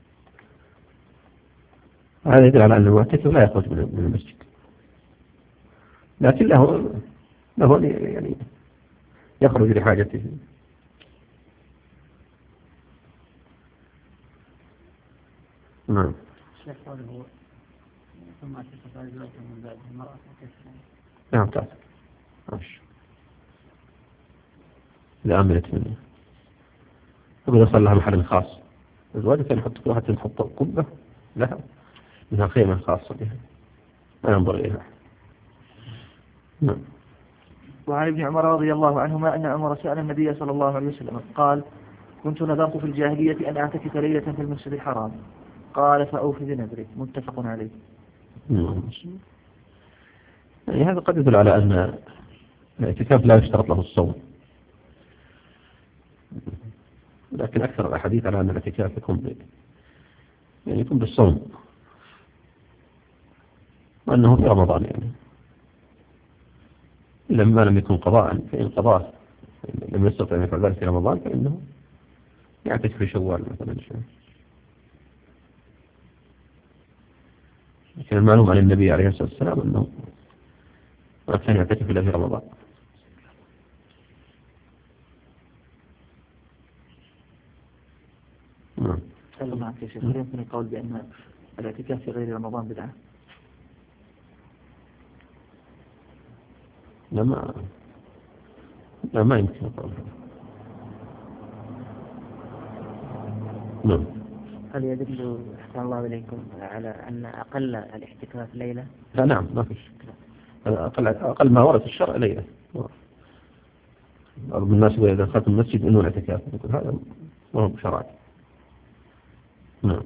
هذا يدل على أن المعتكف لا يخرج من المسجد، لكن له يعني يخرج لحاجته. نعم. الشيخ قوله ثم اعتكف أزواجه من بعد المرأة كيف؟ نعم تعتقد ماشي. إذا أمنت منه يقول صار لها محل خاص، الزواج كان يحط كل واحد يحط قبة لها منها خيمة خاصة بها ما ينظر إليها. نعم. وعن ابن عمر رضي الله عنهما أن عمر سأل النبي صلى الله عليه وسلم قال كنت نذرت في الجاهلية أن أعتكف ليلة في المسجد الحرام، قال فأوف بنذرك، متفق عليه. يعني هذا قد يدل على أن الاعتكاف لا يشترط له الصوم، لكن أكثر الأحاديث على أن الاعتكاف يكون بالصوم، وأنه في رمضان، يعني إلا ما لم يكن قضاء، فإن قضاء لم يستطع أن يفعل ذلك في رمضان فإنه يعتكف في شوال مثلا. لكن المعلوم عن النبي عليه الصلاة والسلام أنه ما كان يعتكف إلا في رمضان. نعم. سلم معك يا شيخ، هل يمكن القول بأن الاعتكاف في غير رمضان بدعة؟ لا ما يمكن القول. نعم. هل يدل أحسن الله إليكم على أن أقل الاحتكاف ليلة؟ لا نعم ما فيش، أقل ما ورد الشرع ليلة. بعض الناس يقول إذا دخلت المسجد إنه الاعتكاف، يقول هذا ما هو شرعي. نعم.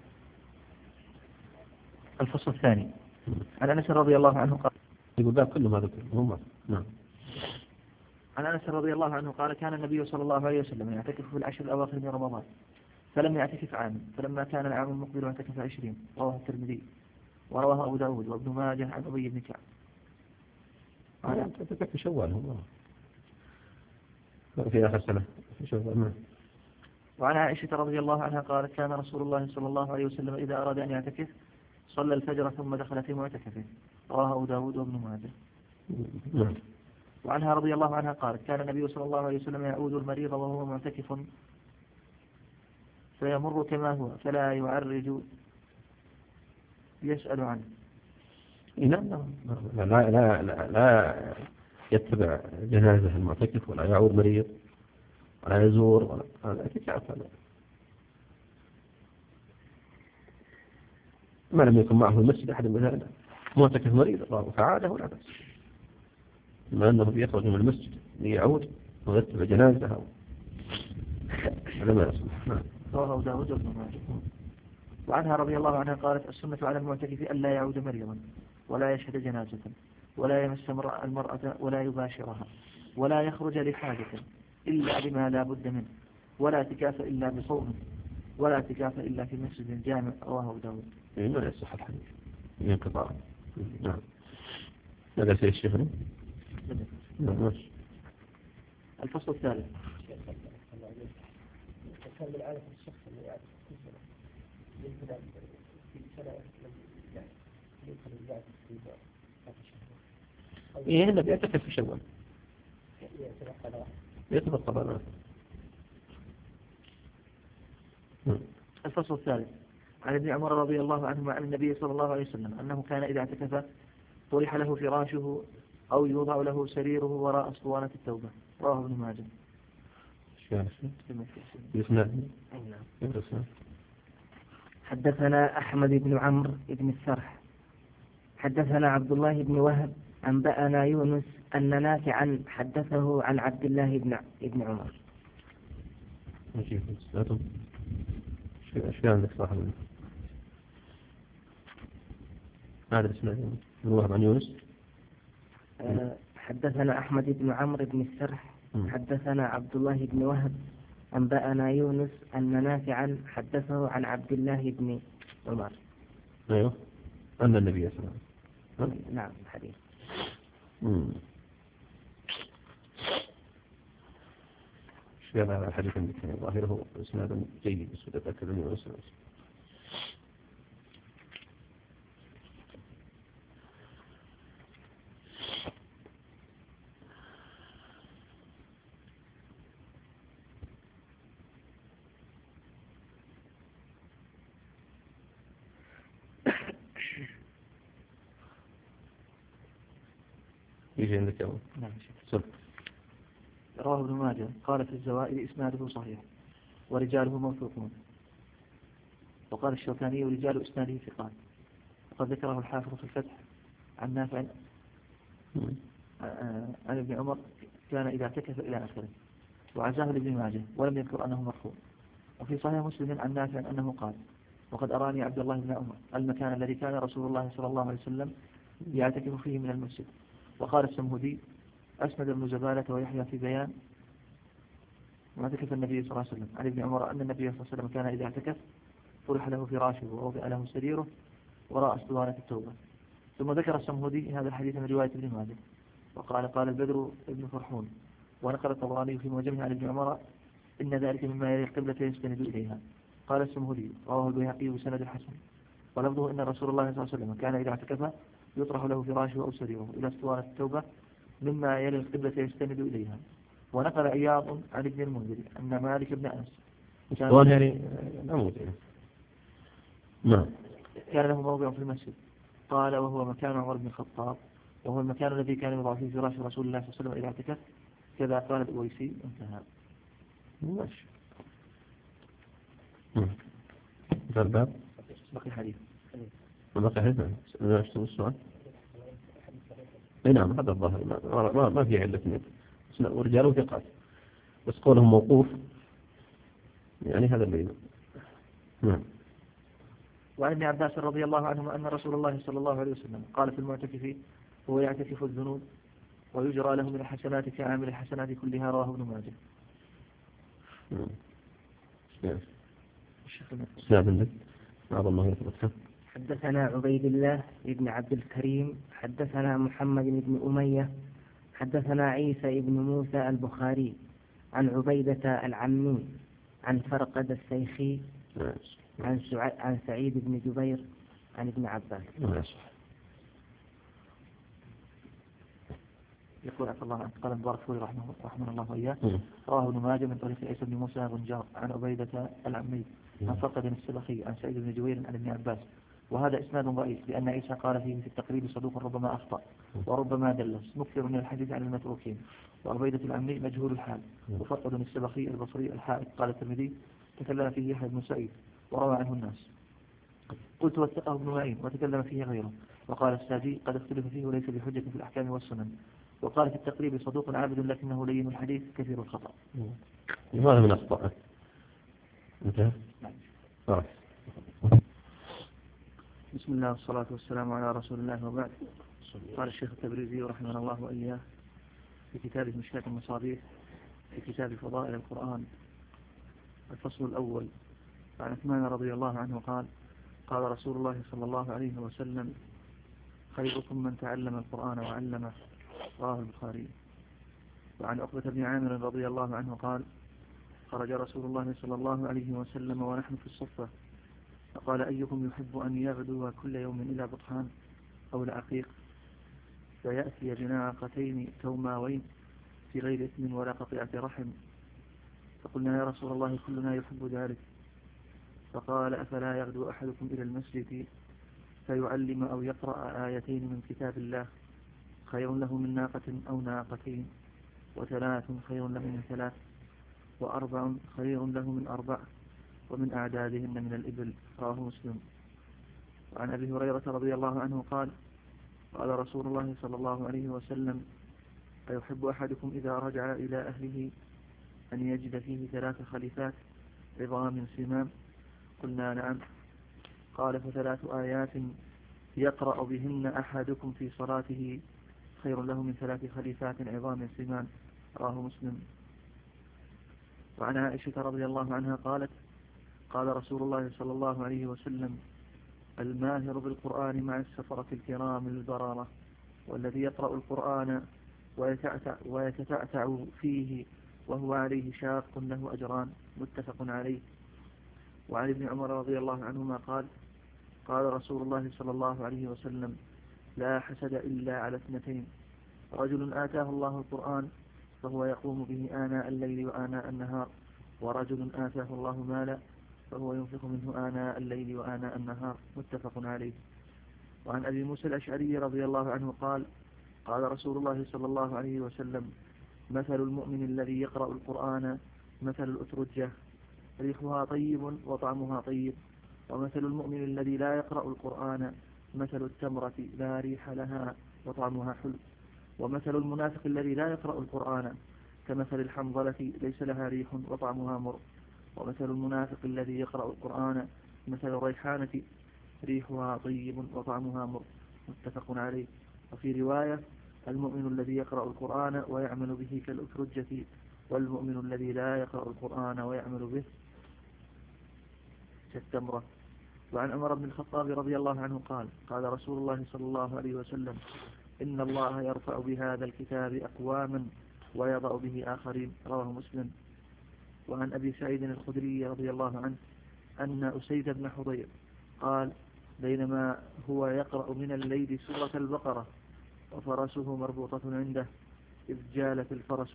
الفصل الثاني عن أنس رضي الله عنه قال يقول ذا كله ما ذكر هم. نعم. عن أنس رضي الله عنه قال كان النبي صلى الله عليه وسلم يعتكف في العشر الأواخر من رمضان، فلم يعتكف عاما، فلما كان العام المقبل اعتكف 20، رواه الترمذي ورواه أبو داود وابن ماجه عن أبي بن كعب. اعتكف في شوال هو في آخر سنة في شوال. وعن عائشة رضي الله عنها قالت كان رسول الله صلى الله عليه وسلم إذا أراد أن يعتكف صلى الفجر ثم دخل في معتكفه، رواه أبو داود وابن ماجه. وعنها رضي الله عنها قالت كان النبي صلى الله عليه وسلم يعود المريض وهو معتكف فيمر كما هو فلا يعرج يسأل عنه. لا يتبع جنازة المعتكف ولا يعود مريض ولا يزور ولا هذا اعتكاف. هذا ما لم يكن معه المسجد أحد من هذا معتكف مريض فعاده ولا بأس، ما أنه يخرج من المسجد ليعود ويتبع جنازة هذا ما يصلح. رواه داود وابن ماجه. وعنها رضي الله عنها قالت السنة على المعتكف ألا يعود مريضا ولا يشهد جنازة ولا يمس المرأة ولا يباشرها ولا يخرج لحاجة إلا بما لا بد منه ولا اعتكاف إلا بصوم ولا اعتكاف إلا في مسجد جامع. رواه أبو داود. ما يصح الحديث انقطاع. نعم. هذا سيد الشيخ. نعم. الفصل الثالث. إيه هنا بيعتكف في شوال يتبقى بنا. الفصل الثالث. عن ابن عمر رضي الله عنهما عن النبي صلى الله عليه وسلم أنه كان إذا اعتكف طرح له فراشه أو يوضع له سريره وراء اسطوانة التوبة. رواه ابن ماجه. حدثنا أحمد بن عمرو بن السرح حدثنا عبد الله بن وهب أنبأنا يونس أن نافعا حدثه عن عبد الله بن عمر. ايش عندك صاحب هذا اسمه الوهب عن يونس؟ حدثنا أحمد بن عمرو بن السرح حدثنا عبد الله بن وهب أنبأنا يونس أن نافعا حدثه عن عبد الله بن عمر. أيوه أن النبي صلى الله عليه وسلم. نعم الحديث. شيء على الحديث ظاهره إسناد جيد بس أتأكد منه وأسمع. يجي عندك أول. نعم. صح. رواه ابن ماجه قال في الزوائد إسناده صحيح ورجاله موثوقون. وقال الشوكاني ورجال إسناده ثقات. وقد ذكره الحافظ في الفتح عن نافع عن ابن عمر كان إذا اعتكف إلى آخره وعزاه لابن ماجه ولم يذكر أنه مرفوع. وفي صحيح مسلم عن نافع أنه قال وقد أراني عبد الله بن عمر المكان الذي كان رسول الله صلى الله عليه وسلم يعتكف فيه من المسجد. وقال السمهدي أسند ابن زبالة ويحيى في بيان ما اعتكف النبي صلى الله عليه وسلم عن ابن عمر أن النبي صلى الله عليه وسلم كان إذا اعتكف طرح له فراشه ووضع له سريره وراء اسطوانة التوبة. ثم ذكر السمهدي هذا الحديث من رواية ابن ماجه وقال قال البدر ابن فرحون ونقل الطبراني في معجمه عن ابن عمر إن ذلك مما يلي القبلة يستند إليها. قال السمهدي رواه البيهقي بسند الحسن ولفظه إن رسول الله صلى الله عليه وسلم كان إذا اعتكف يطرح له فراشه أو سريره إلى اسطوانة التوبة مما يلي القبلة يستند إليها. ونقل عياض عن ابن المنذر أن مالك بن أنس كان له موضع في المسجد قال وهو مكان عمر بن الخطاب وهو المكان الذي كان يضع فيه فراش رسول الله صلى الله عليه وسلم إذا اعتكف. كذا قال الأويسي. انتهى. ماشي. الباب بقي حديث. بقي حديث. نشتم السؤال. نعم هذا الظاهر ما في علة منه. ورجاله ثقات بس قولهم موقوف يعني هذا اللي نعم. وعن ابن عباس رضي الله عنهما أن رسول الله صلى الله عليه وسلم قال في المعتكف هو يعتكف الذنوب ويجرى له من الحسنات كعامل الحسنات كلها. رواه ابن ماجه. حدثنا عبيد الله بن عبد الكريم حدثنا محمد بن أمية حدثنا عيسى بن موسى البخاري عن عبيدة العمي عن فرقد السيخي عن سعيد بن جبير عن ابن عباس. يقول عبد الله قال مبارك فوري رحمه الله وإياه رواه ابن ماجه من طريق عيسى بن موسى بن عن عبيدة العمي عن فرقد السلخي عن سعيد بن جبير عن ابن عباس. وهذا إسناد ضعيف لأن عيسى قال فيه في التقريب صدوق ربما أخطأ وربما دلس مكثر من الحديث عن المتروكين. وعبيدة العمي مجهول الحال. وفرقد السلخي البصري الحائط قال الترمذي تكلم فيه يحيى بن سعيد وروى عنه الناس. قلت وثقه ابن معين وتكلم فيه غيره. وقال الساجي قد اختلف فيه وليس بحجة في الأحكام والسنن. وقال في التقريب صدوق عابد لكنه لين الحديث كثير الخطأ. لماذا من أخطاء؟ انتهى؟ نعم. بسم الله والصلاة والسلام على رسول الله وبعد. قال الشيخ التبريزي رحمه الله وإياه في كتابه مشكاة المصابيح في كتاب فضائل القرآن الفصل الأول: عن عثمان رضي الله عنه قال: قال رسول الله صلى الله عليه وسلم: خيركم من تعلم القرآن وعلمه. رواه البخاري. وعن عقبة بن عامر رضي الله عنه قال: خرج رسول الله صلى الله عليه وسلم ونحن في الصفة، فقال: أيكم يحب أن يغدو كل يوم إلى بطحان أو لعقيق فيأتي بناقتين توماوين في غير إثم ولا قطيعة رحم؟ فقلنا: يا رسول الله كلنا يحب ذلك. فقال: أفلا يغدو أحدكم إلى المسجد فيعلم أو يقرأ آيتين من كتاب الله خير له من ناقة أو ناقتين، وثلاث خير له من ثلاث، وأربع خير له من أربع، ومن أعدادهن من الإبل. رواه مسلم. وعن أبي هريرة رضي الله عنه قال: قال رسول الله صلى الله عليه وسلم: أيحب أحدكم إذا رجع إلى أهله أن يجد فيه 3 خليفات عظام سمام؟ قلنا: نعم. قال: ف3 آيات يقرأ بهن أحدكم في صلاته خير له من 3 خليفات عظام سمان. رواه مسلم. وعن عائشة رضي الله عنها قالت: قال رسول الله صلى الله عليه وسلم: الماهر بالقرآن مع السفرة الكرام البررة، والذي يقرأ القرآن ويتتعتع فيه وهو عليه شاق له أجران. متفق عليه. وعن ابن عمر رضي الله عنهما قال: قال رسول الله صلى الله عليه وسلم: لا حسد إلا على 2: رجل آتاه الله القرآن فهو يقوم به آناء الليل وآناء النهار، ورجل آتاه الله مالا فهو ينفق منه آناء الليل وآناء النهار. متفق عليه. وعن أبي موسى الأشعري رضي الله عنه قال: قال رسول الله صلى الله عليه وسلم: مثل المؤمن الذي يقرأ القرآن مثل الأترجة، ريحها طيب وطعمها طيب. ومثل المؤمن الذي لا يقرأ القرآن مثل التمرة لا ريح لها وطعمها حلو. ومثل المنافق الذي لا يقرأ القرآن كمثل الحنظلة ليس لها ريح وطعمها مر. ومثل المنافق الذي يقرأ القرآن مثل الريحانة ريحها طيب وطعمها مر. متفق عليه. وفي رواية: المؤمن الذي يقرأ القرآن ويعمل به كالأترجة، والمؤمن الذي لا يقرأ القرآن ويعمل به كالتمرة. وعن عمر بن الخطاب رضي الله عنه قال: قال رسول الله صلى الله عليه وسلم: إن الله يرفع بهذا الكتاب أقواما ويضع به آخرين. رواه مسلم. وعن أبي سعيد الخدري رضي الله عنه أن أسيد بن حضير قال: بينما هو يقرأ من الليل سورة البقرة وفرسه مربوطة عنده، إذ جالت الفرس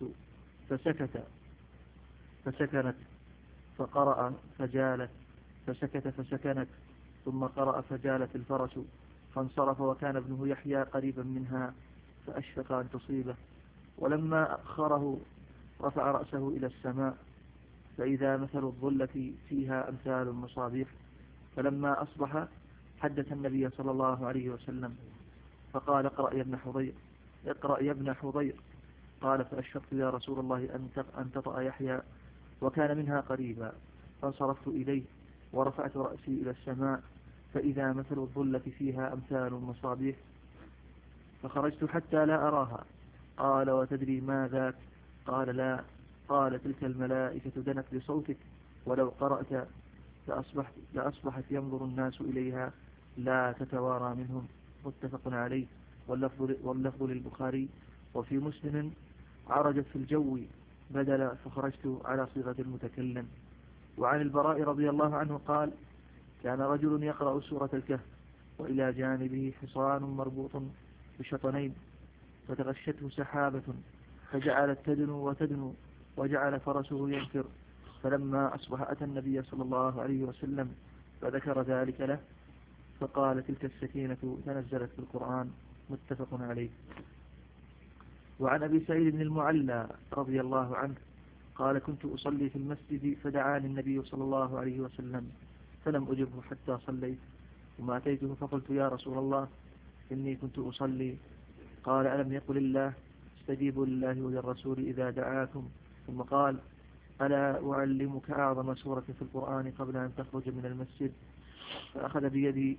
فسكنت، فقرأ فجالت، فسكت فسكنت، ثم قرأ فجالت الفرس، فانصرف وكان ابنه يحيى قريبا منها فأشفق أن تصيبه، ولما أخره رفع رأسه إلى السماء فإذا مثل الظلة فيها أمثال المصابيح. فلما أصبح حدث النبي صلى الله عليه وسلم فقال: اقرأ يا ابن حضير. قال: فأشفقت يا رسول الله أن تطأ يحيى وكان منها قريبا، فانصرفت إليه ورفعت رأسي إلى السماء فإذا مثل الظلة فيها أمثال المصابيح، فخرجت حتى لا أراها. قال: وتدري ما ذاك؟ قال: لا. قال: تلك الملائكة دنت لصوتك، ولو قرأت لأصبحت ينظر الناس إليها لا تتوارى منهم. متفق عليه. واللفظ للبخاري. وفي مسلم: عرجت في الجو بدل فخرجت على صيغة المتكلم. وعن البراء رضي الله عنه قال: كان رجل يقرأ سورة الكهف وإلى جانبه حصان مربوط بشطنين، فتغشته سحابة فجعلت تدنو وتدنو، وجعل فرسه ينفر، فلما أصبح أتى النبي صلى الله عليه وسلم فذكر ذلك له، فقال: تلك السكينة تنزلت في القرآن. متفق عليه. وعن أبي سعيد بن المعلى رضي الله عنه قال: كنت أصلي في المسجد فدعاني النبي صلى الله عليه وسلم فلم أجبه حتى صليت، ثم أتيته فقلت: يا رسول الله إني كنت أصلي. قال: ألم يقل الله: استجيبوا لله وللرسول إذا دعاكم؟ ثم قال: ألا أعلمك أعظم سورة في القرآن قبل أن تخرج من المسجد؟ فأخذ بيدي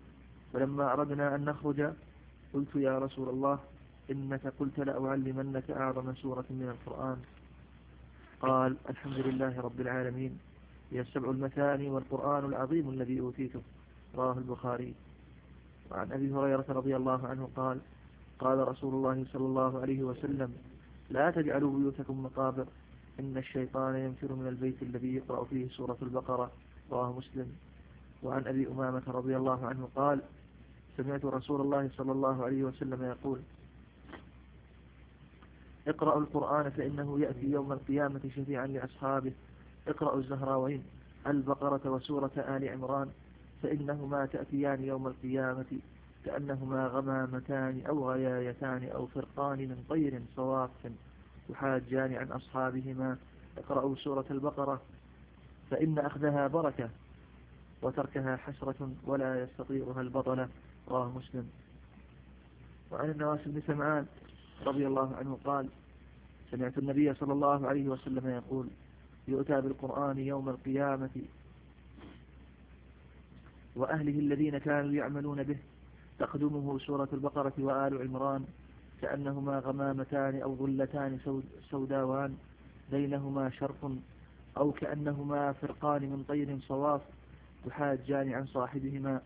فلما أردنا أن نخرج قلت يا رسول الله إنك قلت لأعلمنك أعظم سورة من القرآن. قال الحمد لله رب العالمين، هي السبع المثاني والقرآن العظيم الذي أوتيته. رواه البخاري. وعن أبي هريرة رضي الله عنه قال قال رسول الله صلى الله عليه وسلم لا تجعلوا بيوتكم مقابر، إن الشيطان ينفر من البيت الذي يقرأ فيه سورة البقرة. رواه مسلم. وعن أبي أمامة رضي الله عنه قال سمعت رسول الله صلى الله عليه وسلم يقول اقرأوا القرآن فإنه يأتي يوم القيامة شفيعا لأصحابه. اقرأوا الزهراوين البقرة وسورة آل عمران فإنهما تأتيان يوم القيامة كأنهما غمامتان أو غيايتان أو فرقان من طير صواف يحاجان عن أصحابهما. اقرأوا سورة البقرة فإن أخذها بركة وتركها حسرة ولا يستطيعها البطلة. رواه مسلم. وعن النواس بن سمعان رضي الله عنه قال سمعت النبي صلى الله عليه وسلم يقول يؤتى بالقرآن يوم القيامة وأهله الذين كانوا يعملون به تقدمه سورة البقرة وآل عمران كأنهما غمامتان أو ظلتان سوداوان بينهما شرق أو كأنهما فرقان من طير صواف يحاجان عن صاحبهما.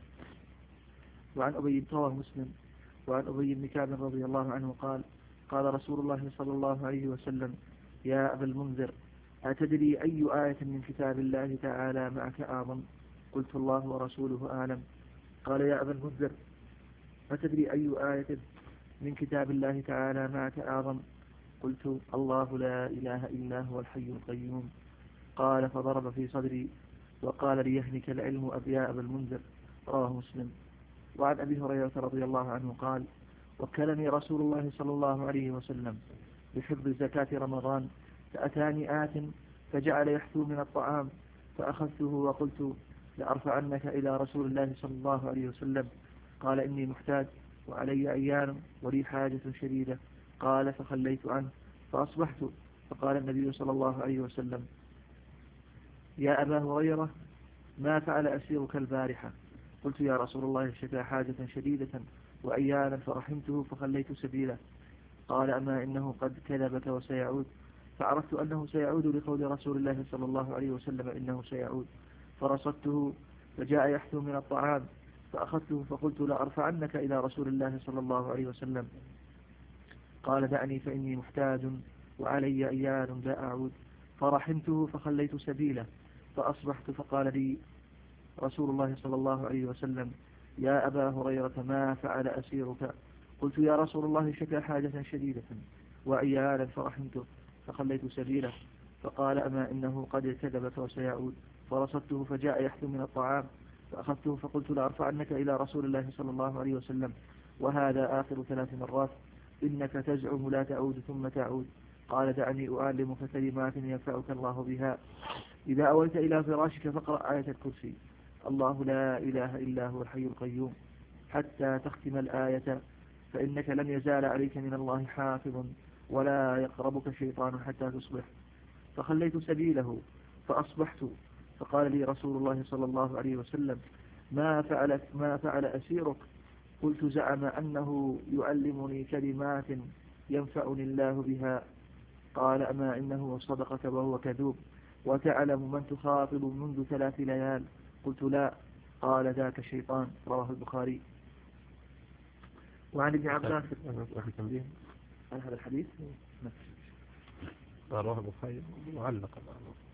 وعن أبي رواه مسلم. وعن أبي بن كعب رضي الله عنه قال قال رسول الله صلى الله عليه وسلم يا أبا المنذر أتدري أي آية من كتاب الله تعالى معك أعظم؟ قلت الله ورسوله أعلم. قال يا أبا المنذر أتدري أي آية من كتاب الله تعالى معك أعظم؟ قلت الله لا إله إلا هو الحي القيوم. قال فضرب في صدري وقال ليهنك العلم يا أبا المنذر. رواه مسلم. وعن أبي هريرة رضي الله عنه قال وكلني رسول الله صلى الله عليه وسلم بحفظ زكاة رمضان فأتاني آت فجعل يحثو من الطعام فأخذته وقلت لأرفعنك إلى رسول الله صلى الله عليه وسلم. قال إني محتاج وعلي أيام ولي حاجة شديدة. قال فخليت عنه فأصبحت فقال النبي صلى الله عليه وسلم يا أبا هريرة ما فعل أسيرك البارحة؟ قلت يا رسول الله شكا حاجة شديدة وأيانا فرحمته فخليت سبيله. قال أما إنه قد كذبك وسيعود. فعرفت أنه سيعود لقول رسول الله صلى الله عليه وسلم إنه سيعود فرصدته فجاء يحثو من الطعام فأخذته فقلت لأرفعنك إلى رسول الله صلى الله عليه وسلم. قال دعني فإني محتاج وعلي أيان لا أعود. فرحمته فخليت سبيله فأصبحت فقال لي رسول الله صلى الله عليه وسلم يا أبا هريرة ما فعل أسيرك؟ قلت يا رسول الله شكا حاجة شديدة وأيانا فرحمته فخليت سبيله. فقال أما إنه قد كذبك وسيعود. فرصدته فجاء يحثو من الطعام فأخذته فقلت لأرفعنك إلى رسول الله صلى الله عليه وسلم وهذا آخر 3 مرات إنك تزعم لا تعود ثم تعود. قال دعني أعلمك كلمات ينفعك الله بها إذا أولت إلى فراشك فاقرأ آية الكرسي الله لا إله إلا هو الحي القيوم حتى تختم الآية فإنك لن يزال عليك من الله حافظ ولا يقربك شيطان حتى تصبح. فخليت سبيله فأصبحت فقال لي رسول الله صلى الله عليه وسلم ما فعل أسيرك؟ قلت زعم أنه يعلمني كلمات ينفعني الله بها. قال أما إنه صدقك وهو كذوب وتعلم من تخاطب منذ 3 ليال؟ قلت لا. قال ذاك الشيطان. رواه البخاري. وعن ابن عباس عن هذا الحديث رواه البخاري معلقا.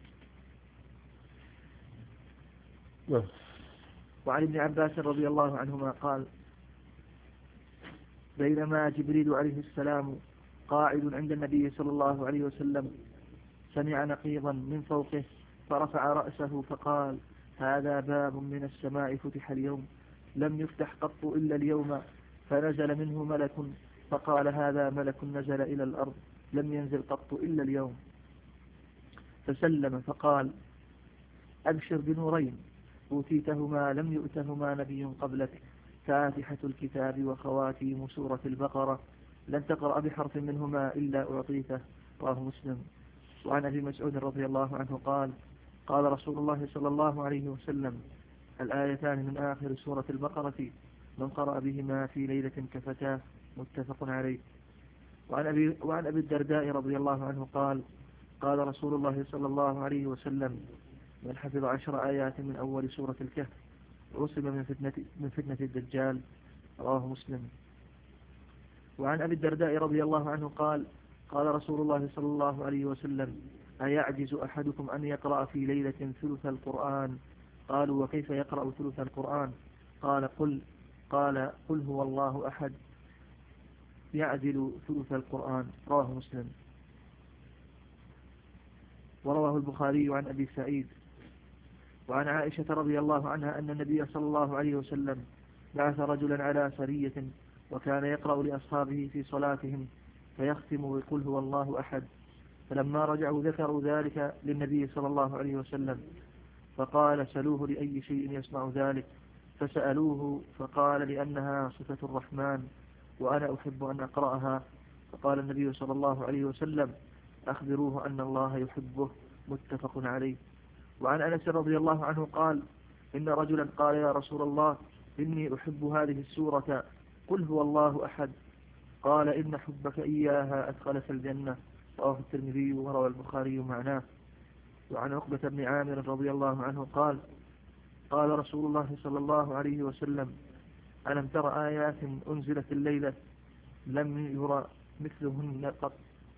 وعن ابن عباس رضي الله عنهما قال بينما جبريل عليه السلام قاعد عند النبي صلى الله عليه وسلم سمع نقيضا من فوقه فرفع رأسه فقال هذا باب من السماء فتح اليوم لم يفتح قط إلا اليوم. فنزل منه ملك فقال هذا ملك نزل إلى الأرض لم ينزل قط إلا اليوم. فسلم فقال أبشر بنورين أوتيتهما لم يؤتهما نبي قبلك فاتحة الكتاب وخواتيم سورة البقرة لن تقرأ بحرف منهما إلا أعطيته. رواه مسلم. وعن أبي مسعود رضي الله عنه قال قال رسول الله صلى الله عليه وسلم الآيتان من آخر سورة البقرة من قرأ بهما في ليلة كفتاه، متفق عليه. وعن أبي الدرداء رضي الله عنه قال قال رسول الله صلى الله عليه وسلم: من حفظ 10 آيات من أول سورة الكهف عصم من فتنة الدجال، رواه مسلم. وعن أبي الدرداء رضي الله عنه قال قال رسول الله صلى الله عليه وسلم: أيعجز أحدكم أن يقرأ في ليلة ثلث القرآن؟ قالوا: وكيف يقرأ ثلث القرآن؟ قال: قل هو الله أحد يعدل ثلث القرآن، رواه مسلم. ورواه البخاري عن أبي سعيد وعن عائشة رضي الله عنها أن النبي صلى الله عليه وسلم بعث رجلا على سرية، وكان يقرأ لأصحابه في صلاتهم فيختم بقل هو الله أحد. فلما رجعوا ذكروا ذلك للنبي صلى الله عليه وسلم، فقال: سلوه لأي شيء يصنع ذلك. فسألوه فقال: لأنها صفة الرحمن وأنا أحب أن أقرأها. فقال النبي صلى الله عليه وسلم: أخبروه أن الله يحبه، متفق عليه. وعن أنس رضي الله عنه قال: إن رجلا قال: يا رسول الله، إني أحب هذه السورة، قل هو الله أحد. قال: إن حبك إياها أدخلك الجنة، رواه الترمذي وروى البخاري معناه. وعن عقبة بن عامر رضي الله عنه قال: قال رسول الله صلى الله عليه وسلم: ألم تر آيات أنزلت الليلة لم يرى مثلهن قط.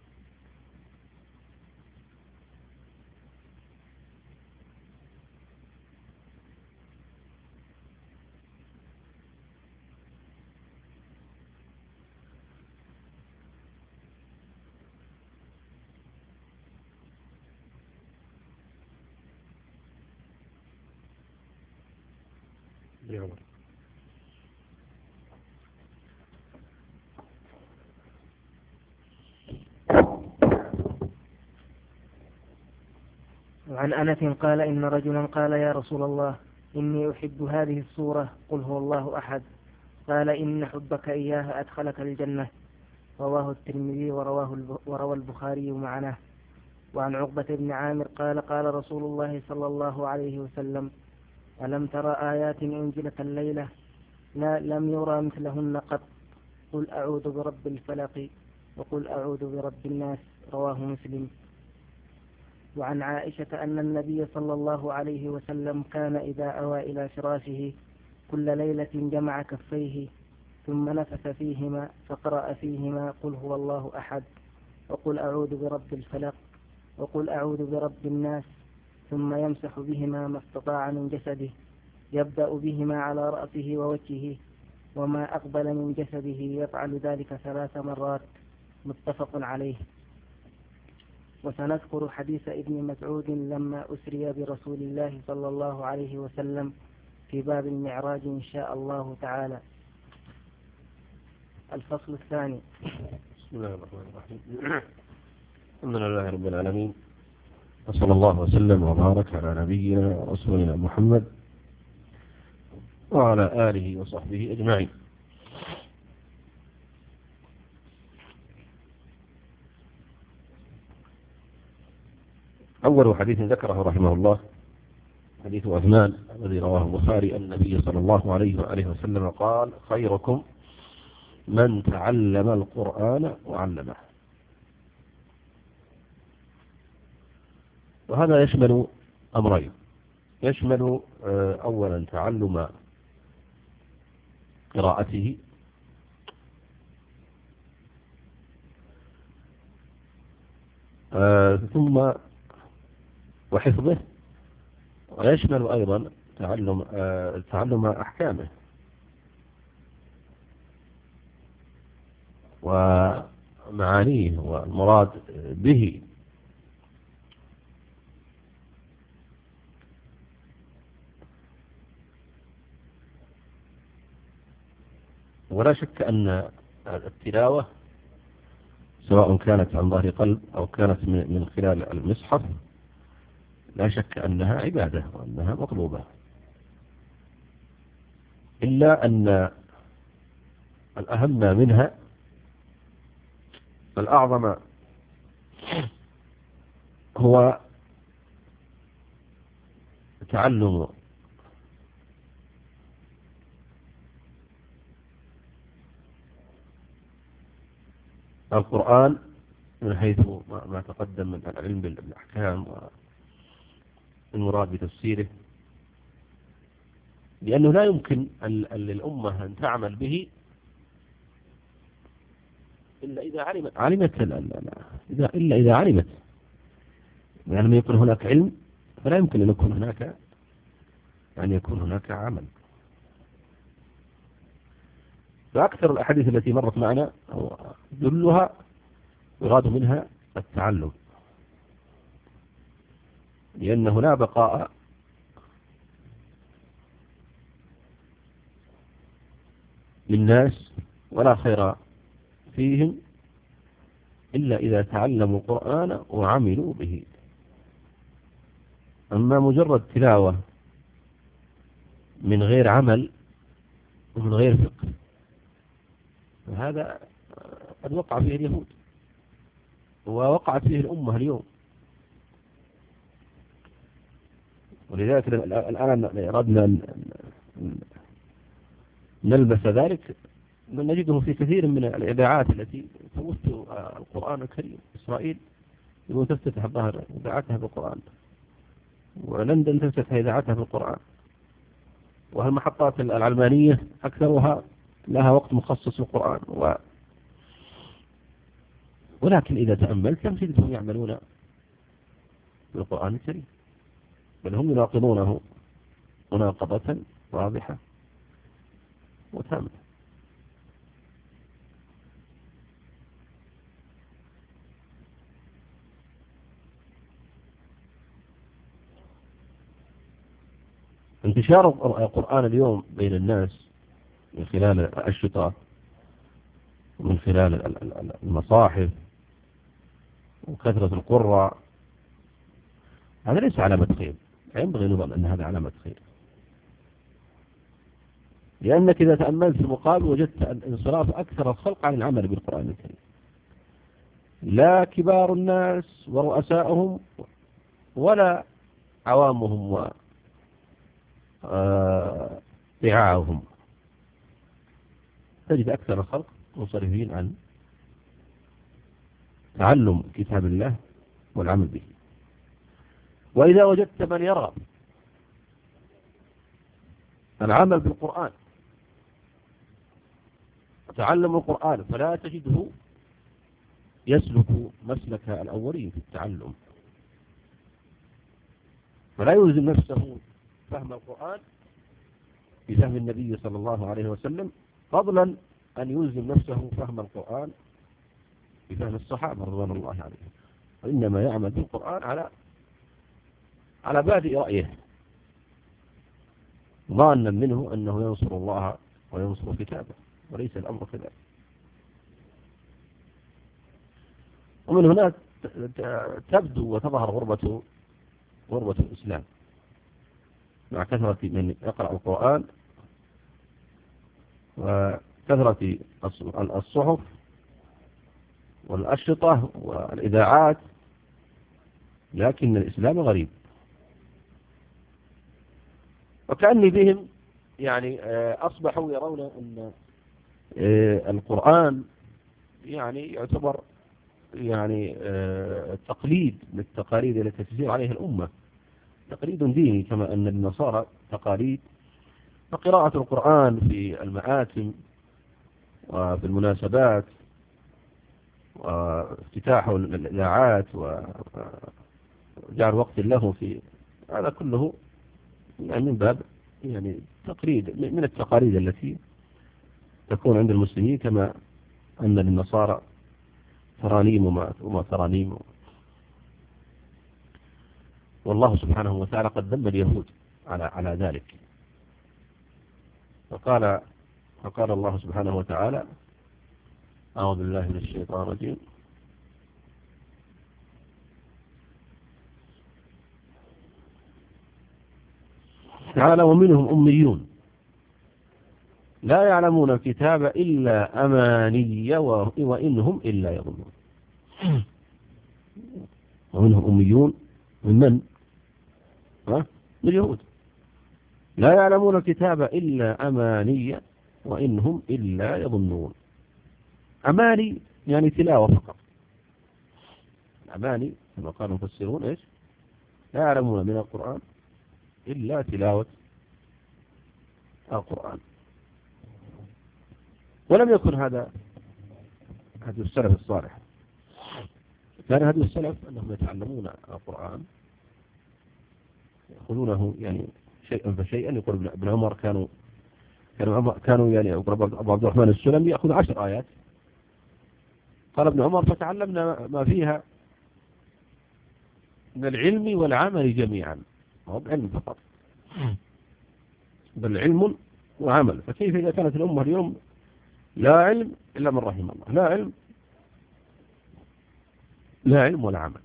وعن أنس قال: إن رجلا قال: يا رسول الله، إني أحب هذه السورة، قل هو الله أحد. قال: إن حبك إياها أدخلك الجنة، رواه الترمذي وروى البخاري معناه. وعن عقبة بن عامر قال: قال رسول الله صلى الله عليه وسلم: ألم ترى آيات أنزلت الليلة لم يرى مثلهن قط، قل أعوذ برب الفلق وقل أعوذ برب الناس، رواه مسلم. وعن عائشة أن النبي صلى الله عليه وسلم كان إذا أوى إلى فراشه كل ليلة جمع كفيه ثم نفث فيهما فقرأ فيهما قل هو الله أحد وقل أعوذ برب الفلق وقل أعوذ برب الناس، ثم يمسح بهما ما استطاع من جسده، يبدأ بهما على رأسه ووجهه وما أقبل من جسده، يفعل ذلك 3 مرات، متفق عليه. وسنذكر حديث ابن مسعود لما أسري برسول الله صلى الله عليه وسلم في باب المعراج إن شاء الله تعالى. الفصل الثاني. بسم الله الرحمن الرحيم. الحمد لله رب العالمين، وصلى الله وسلم وبارك على نبينا ورسولنا محمد وعلى آله وصحبه أجمعين. أول حديث ذكره رحمه الله حديث عثمان الذي رواه البخاري: النبي صلى الله عليه وآله وسلم قال: خيركم من تعلم القرآن وعلمه. وهذا يشمل أمرين: يشمل أولا تعلم قراءته، ثم وحفظه، ويشمل أيضا تعلم أحكامه ومعانيه والمراد به. ولا شك أن التلاوة سواء كانت عن ظهر قلب أو كانت من خلال المصحف لا شك أنها عبادة وأنها مطلوبة، إلا أن الأهم منها الأعظم هو تعلم القرآن من حيث ما تقدم من العلم بالأحكام والمراد بتفسيره، لأنه لا يمكن للأمة أن تعمل به إلا إذا علمت يعني لما يكون هناك علم فلا يمكن أن يكون هناك عمل. فأكثر الأحاديث التي مرت معنا جلها يراد منها التعلم، لأنه لا بقاء للناس ولا خير فيهم إلا إذا تعلموا القرآن وعملوا به. أما مجرد تلاوة من غير عمل ومن غير فقه فهذا قد وقع فيه اليهود ووقعت فيه الأمة اليوم. ولذلك الآن أردنا نلبس ذلك نجده في كثير من الإذاعات التي تبث القرآن الكريم. إسرائيل يقول تفتتح الظاهر إذاعتها بالقرآن، ولندن تفتتح إذاعتها بالقرآن، والمحطات العلمانية أكثرها لها وقت مخصص للقرآن ولكن إذا تأملت لم تجدهم يعملون بالقرآن الكريم، بل هم يناقضونه مناقضة واضحة وتامة. انتشار القرآن اليوم بين الناس من خلال الأشرطة ومن خلال المصاحف وكثرة القراء هذا ليس علامة خير، ينبغي نظن أن هذا علامة خير، لأنك إذا تأملت في المقابل وجدت الانصراف أكثر الخلق عن العمل بالقرآن الكريم، لا كبار الناس ورؤسائهم ولا عوامهم ورعاعهم، تجد أكثر الخلق منصرفين عن تعلم كتاب الله والعمل به. وإذا وجدت من يرغب العمل بالقرآن وتعلم القرآن فلا تجده يسلك مسلك الأولين في التعلم، فلا يلزم نفسه فهم القرآن بفهم النبي صلى الله عليه وسلم، فضلا أن يلزم نفسه فهم القرآن بفهم الصحابة رضوان الله عليهم، وإنما يعمل بالقرآن على بادئ رأيه ظانا منه أنه ينصر الله وينصر كتابه، وليس الأمر كذلك. ومن هنا تبدو وتظهر غربة الإسلام مع كثرة من يقرأ القرآن وكثرة الصحف والأشرطة والإذاعات، لكن الإسلام غريب. وكأني بهم يعني أصبحوا يرون أن القرآن يعني يعتبر يعني تقليد من التقاليد التي تسير عليها الأمة، تقليد ديني كما أن النصارى تقاليد، فقراءة القرآن في المآتم وفي المناسبات وافتتاح الإذاعات وجعل وقت له في هذا كله يعني من باب يعني تقليد من التقاليد التي تكون عند المسلمين، كما أن للنصارى ترانيم وما ترانيم. والله سبحانه وتعالى قد ذم اليهود على ذلك، فقال الله سبحانه وتعالى: أعوذ بالله من الشيطان الرجيم، تعالى: ومنهم أميون لا يعلمون الكتاب إلا أماني وإنهم إلا يظنون. ومنهم أميون من اليهود لا يعلمون الكتاب إلا أماني وإنهم إلا يظنون. أماني يعني تلاوة فقط. الأماني كما قال المفسرون إيش؟ لا يعلمون من القرآن إلا تلاوة القرآن. ولم يكن هذا هدي السلف الصالح. كان هدي السلف أنهم يتعلمون القرآن، يأخذونه يعني شيئا فشيئا. يقول ابن عمر كانوا يعني أبو عبد الرحمن السلمي يأخذ 10 آيات. قال ابن عمر فتعلمنا ما فيها من العلم والعمل جميعا. هو علم فقط، بل علم وعمل. فكيف إذا كانت الأمة اليوم لا علم إلا من رحم الله، لا علم ولا عمل.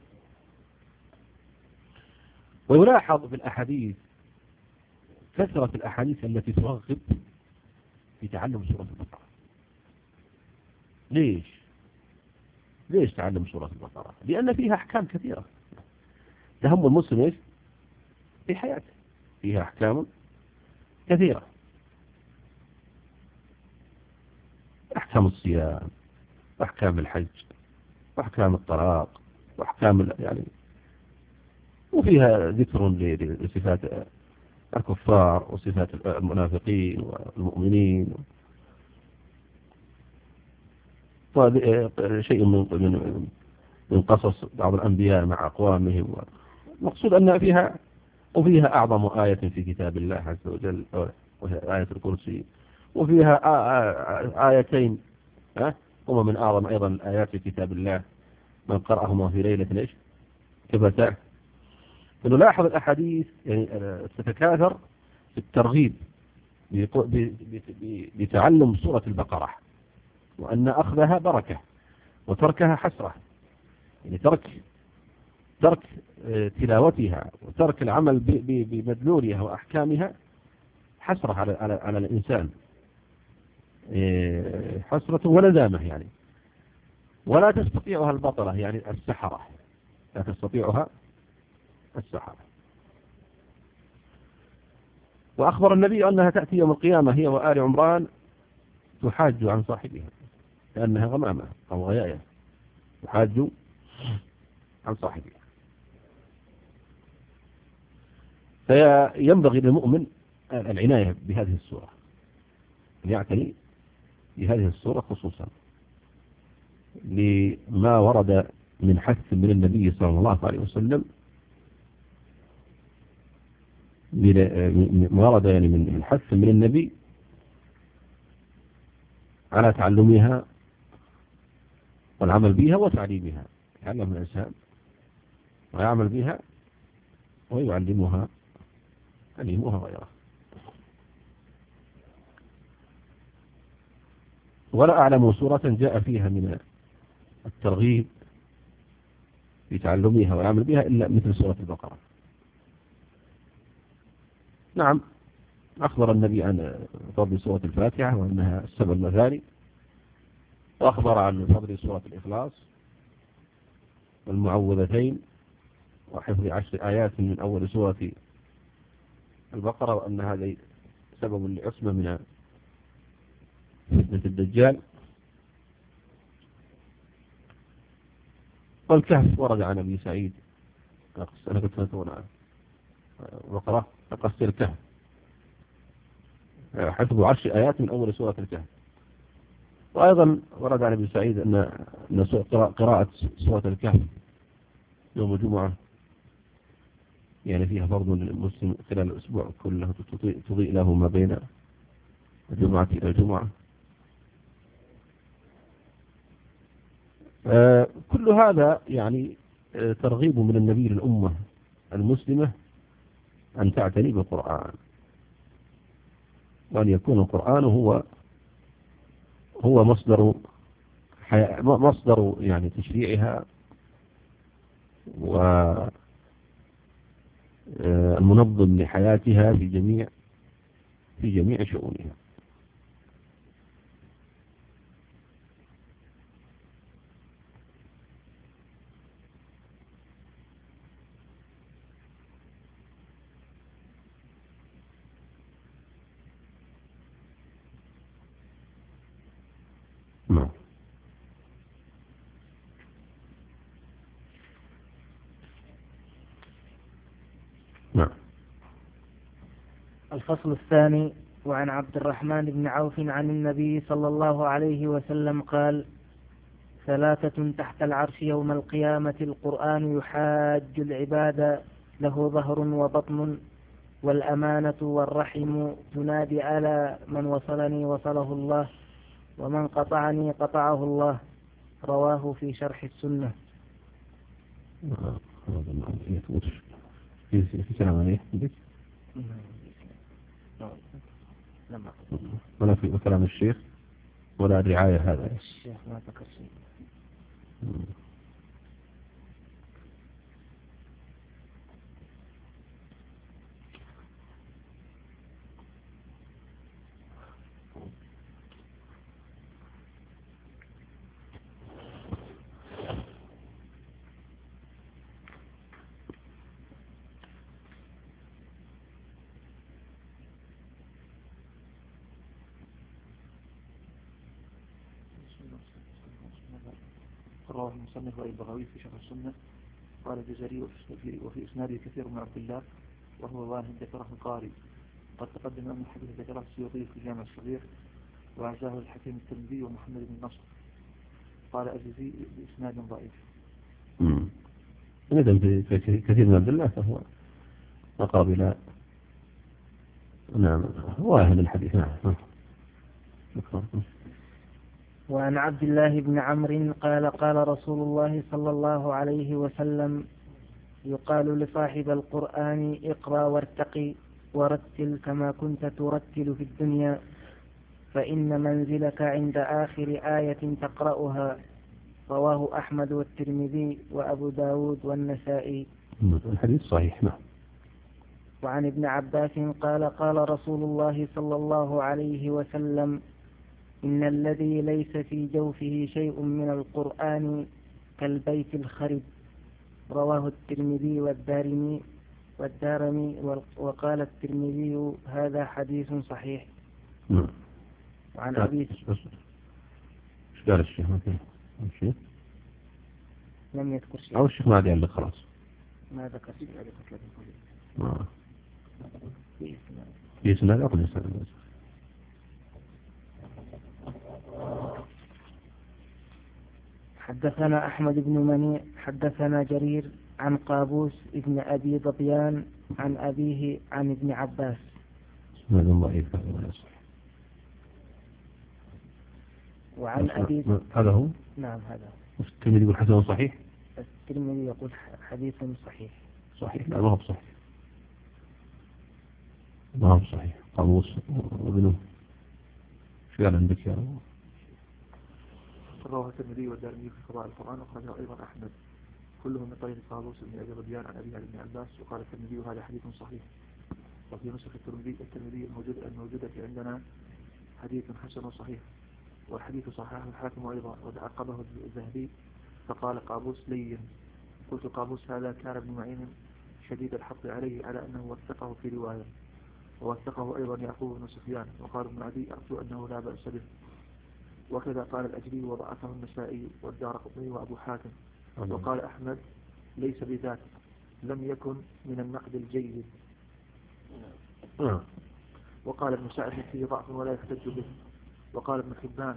ويلاحظ في الأحاديث كثرة الأحاديث التي ترغب في تعلم سورة البقرة. ليش تعلم سورة البقرة؟ لأن فيها أحكام كثيرة تهم المسلم في حياته. فيها أحكام كثيرة، أحكام الصيام، وأحكام الحج، وأحكام الطلاق، وأحكام يعني، وفيها ذكر لصفات الكفار وصفات المنافقين والمؤمنين، وشيء من قصص بعض الأنبياء مع أقوامهم. المقصود أن وفيها أعظم آية في كتاب الله عز وجل وهي آية الكرسي. وفيها آيتين هما من أعظم أيضا الآيات في كتاب الله، من قرأهما في ليلة كفتاه. فنلاحظ الأحاديث يعني تتكاثر في الترغيب بتعلم سورة البقرة، وأن أخذها بركة وتركها حسرة. يعني ترك تلاوتها وترك العمل بمدلولها وأحكامها حسرة على الإنسان، حسرة وندامة يعني. ولا تستطيعها البطلة يعني السحرة، لا تستطيعها السحرة. وأخبر النبي أنها تأتي يوم القيامة هي وآل عمران تحاج عن صاحبها لأنها غمامة أو غياية، تحاج عن صاحبها. فينبغي للمؤمن العناية بهذه السورة، يعتني بهذه السورة خصوصا لما ورد من حث من النبي صلى الله عليه وسلم، ما ورد يعني من حث من النبي على تعلمها والعمل بها وتعليمها. يعلم الإنسان ويعمل بها ويعلمها غيره. ولا أعلم سورة جاء فيها من الترغيب في تعلمها والعمل بها إلا مثل سورة البقرة. نعم، أخبر النبي عن فضل سورة الفاتحة وأنها 7 مثاني، وأخبر عن فضل سورة الإخلاص والمعوذتين وحفظ 10 آيات من أول سورة البقرة، وأن هذا سبب لعصمة من فتنة الدجال. والكهف ورد عن أبي سعيد، أنا كنت نتونا بقرة قصة الكهف، حفظ 10 آيات من أول سورة الكهف. وأيضا ورد عن أبي سعيد أن قراءة سورة الكهف يوم الجمعة يعني فيها فرض للمسلم خلال الأسبوع كله، تضيء له ما بين الجمعة إلى الجمعة. كل هذا يعني ترغيب من النبي للأمة المسلمة أن تعتني بالقرآن، وأن يكون القرآن هو مصدر يعني تشريعها والمنظم لحياتها في جميع شؤونها. نعم. نعم. الفصل الثاني. وعن عبد الرحمن بن عوف عن النبي صلى الله عليه وسلم قال: ثلاثة تحت العرش يوم القيامة: القرآن يحاج العباد له ظهر وبطن، والأمانة والرحم تنادي على من وصلني وصله الله، ومن قطعني قطعه الله. رواه في شرح السنة. في كلام عليه ولا في كلام الشيخ ولا الرعاية هذا الشيخ ما ذكر شيء. رواه المصنف البغوي في شرح السنة. قال الجزري وفي إسناده كثير من عبد الله وهو واهن ذكره القاري. قد تقدم أن الحديث ذكره السيوطي في الجامع الصغير، وعزاه الحكيم الترمذي ومحمد بن نصر. قال الجزري بإسناد ضعيف. إذن في كثير من عبد الله فهو أقرب إلى نعم واهن الحديث. نعم. وعن عبد الله بن عمرو قال: قال رسول الله صلى الله عليه وسلم: يقال لصاحب القرآن: اقرأ وارتقي ورتل كما كنت ترتل في الدنيا، فإن منزلك عند آخر آية تقرأها. رواه أحمد والترمذي وأبو داود والنسائي. الحديث صحيح. نعم. وعن ابن عباس قال: قال رسول الله صلى الله عليه وسلم: إن الذي ليس في جوفه شيء من القرآن كالبيت الخرب. رواه الترمذي والدارمي وقال الترمذي: هذا حديث صحيح. وعن أبي ايش قال الشيخ؟ شيء لم يذكر شيء. أو الشيخ ما عاد يعلق خلاص. ما ذكر شيء. في إسناد أقل إسناد. حدثنا أحمد بن منيع حدثنا جرير عن قابوس ابن أبي ضبيان عن أبيه عن ابن عباس. هذا ضعيف. وعن أبي هذا هو. نعم هذا. الترمذي يقول حسن صحيح. الترمذي يقول حديث صحيح. صحيح. لا ما هو صحيح. ما هو صحيح. قابوس وابنه شو قال عندك يا رب؟ رواه الترمذي والدارمي في قضاء القرآن، وخرجه أيضا أحمد كلهم من طريق قابوس بن أبي ضبيان عن أبي بن عباس. وقال الترمذي: هذا حديث صحيح. وفي نسخ الترمذي الموجودة عندنا حديث حسن صحيح. والحديث صححه الحاكم أيضا وعقبه الذهبي فقال: قابوس لين. قلت: قابوس هذا كان ابن معين شديد الحق عليه على أنه وثقه في رواية، ووثقه أيضا يعقوب بن سفيان. وقال ابن عدي: أرجو أنه لا بأس به. وكذا قال الأجلي وضعفه النسائي والدارقطني وأبو حاتم. وقال أحمد: ليس بذاك، لم يكن من النقد الجيد. وقال ابن سعد: فيه ضعف ولا يحتج به. وقال ابن حبان: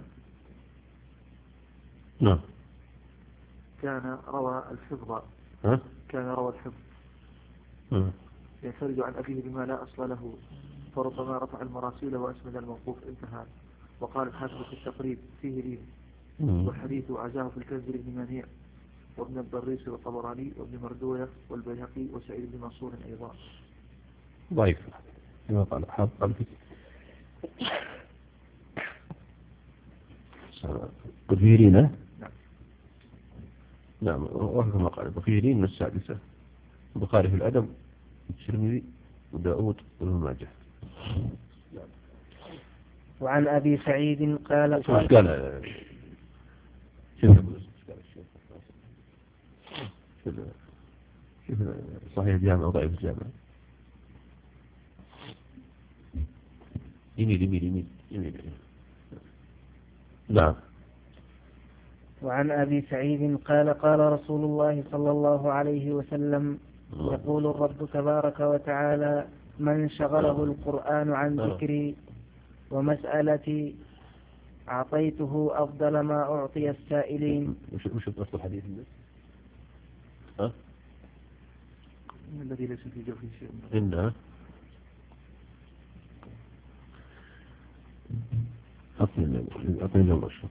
كان روى الحفظ ينفرد عن أبيه بما لا أصل له، فربما رفع المراسيل وأسند الموقوف. انتهى. وقال الحافظ في التقريب: فيه لين. والحديث عزاه في الكنز لابن منيع وابن الضريس والطبراني وابن مردوية والبيهقي وسعيد بن منصور أيضا. ضعيف كما قال حافظ قلبي. وفيه لين. نعم. وكما قال وفيه لين من السادسة. البخاري في الأدب والترمذي وداود وابن ماجه. وعن أبي سعيد قال شوف صحيح الجامع وضعيف الجامع. يمين. نعم. وعن أبي سعيد قال: قال رسول الله صلى الله عليه وسلم: يقول الرب تبارك وتعالى: من شغله القرآن عن ذكري ومسألتي أعطيته أفضل ما أعطي السائلين. وش نفس الحديث ها؟ الذي ليس في جوفه شيء. إنها أعطينا الرشد.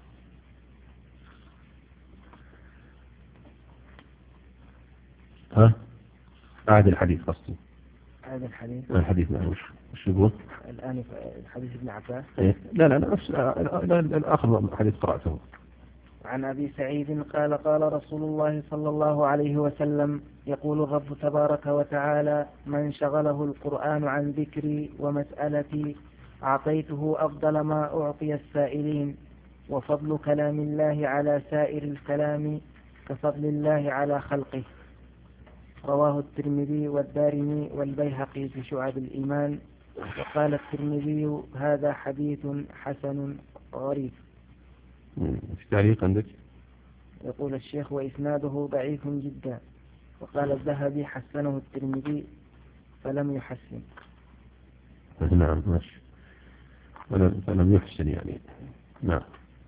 ها؟ أعد الحديث قصدي. هذا الحديث. الحديث نعم. وش يقول؟ الآن حديث ابن عباس. إيه؟ لا نفس الآخر حديث قرأته. عن أبي سعيد قال قال رسول الله صلى الله عليه وسلم: يقول الرب تبارك وتعالى: من شغله القرآن عن ذكري ومسألتي أعطيته أفضل ما أعطي السائلين، وفضل كلام الله على سائر الكلام كفضل الله على خلقه. رواه الترمذي والدارمي والبيهقي في شعب الإيمان. وقال الترمذي: هذا حديث حسن غريب. في تعليق عندك؟ يقول الشيخ: وإسناده ضعيف جدا. وقال الذهبي: حسنه الترمذي فلم يحسن. نعم ماشي. فلم يحسن يعني. نعم.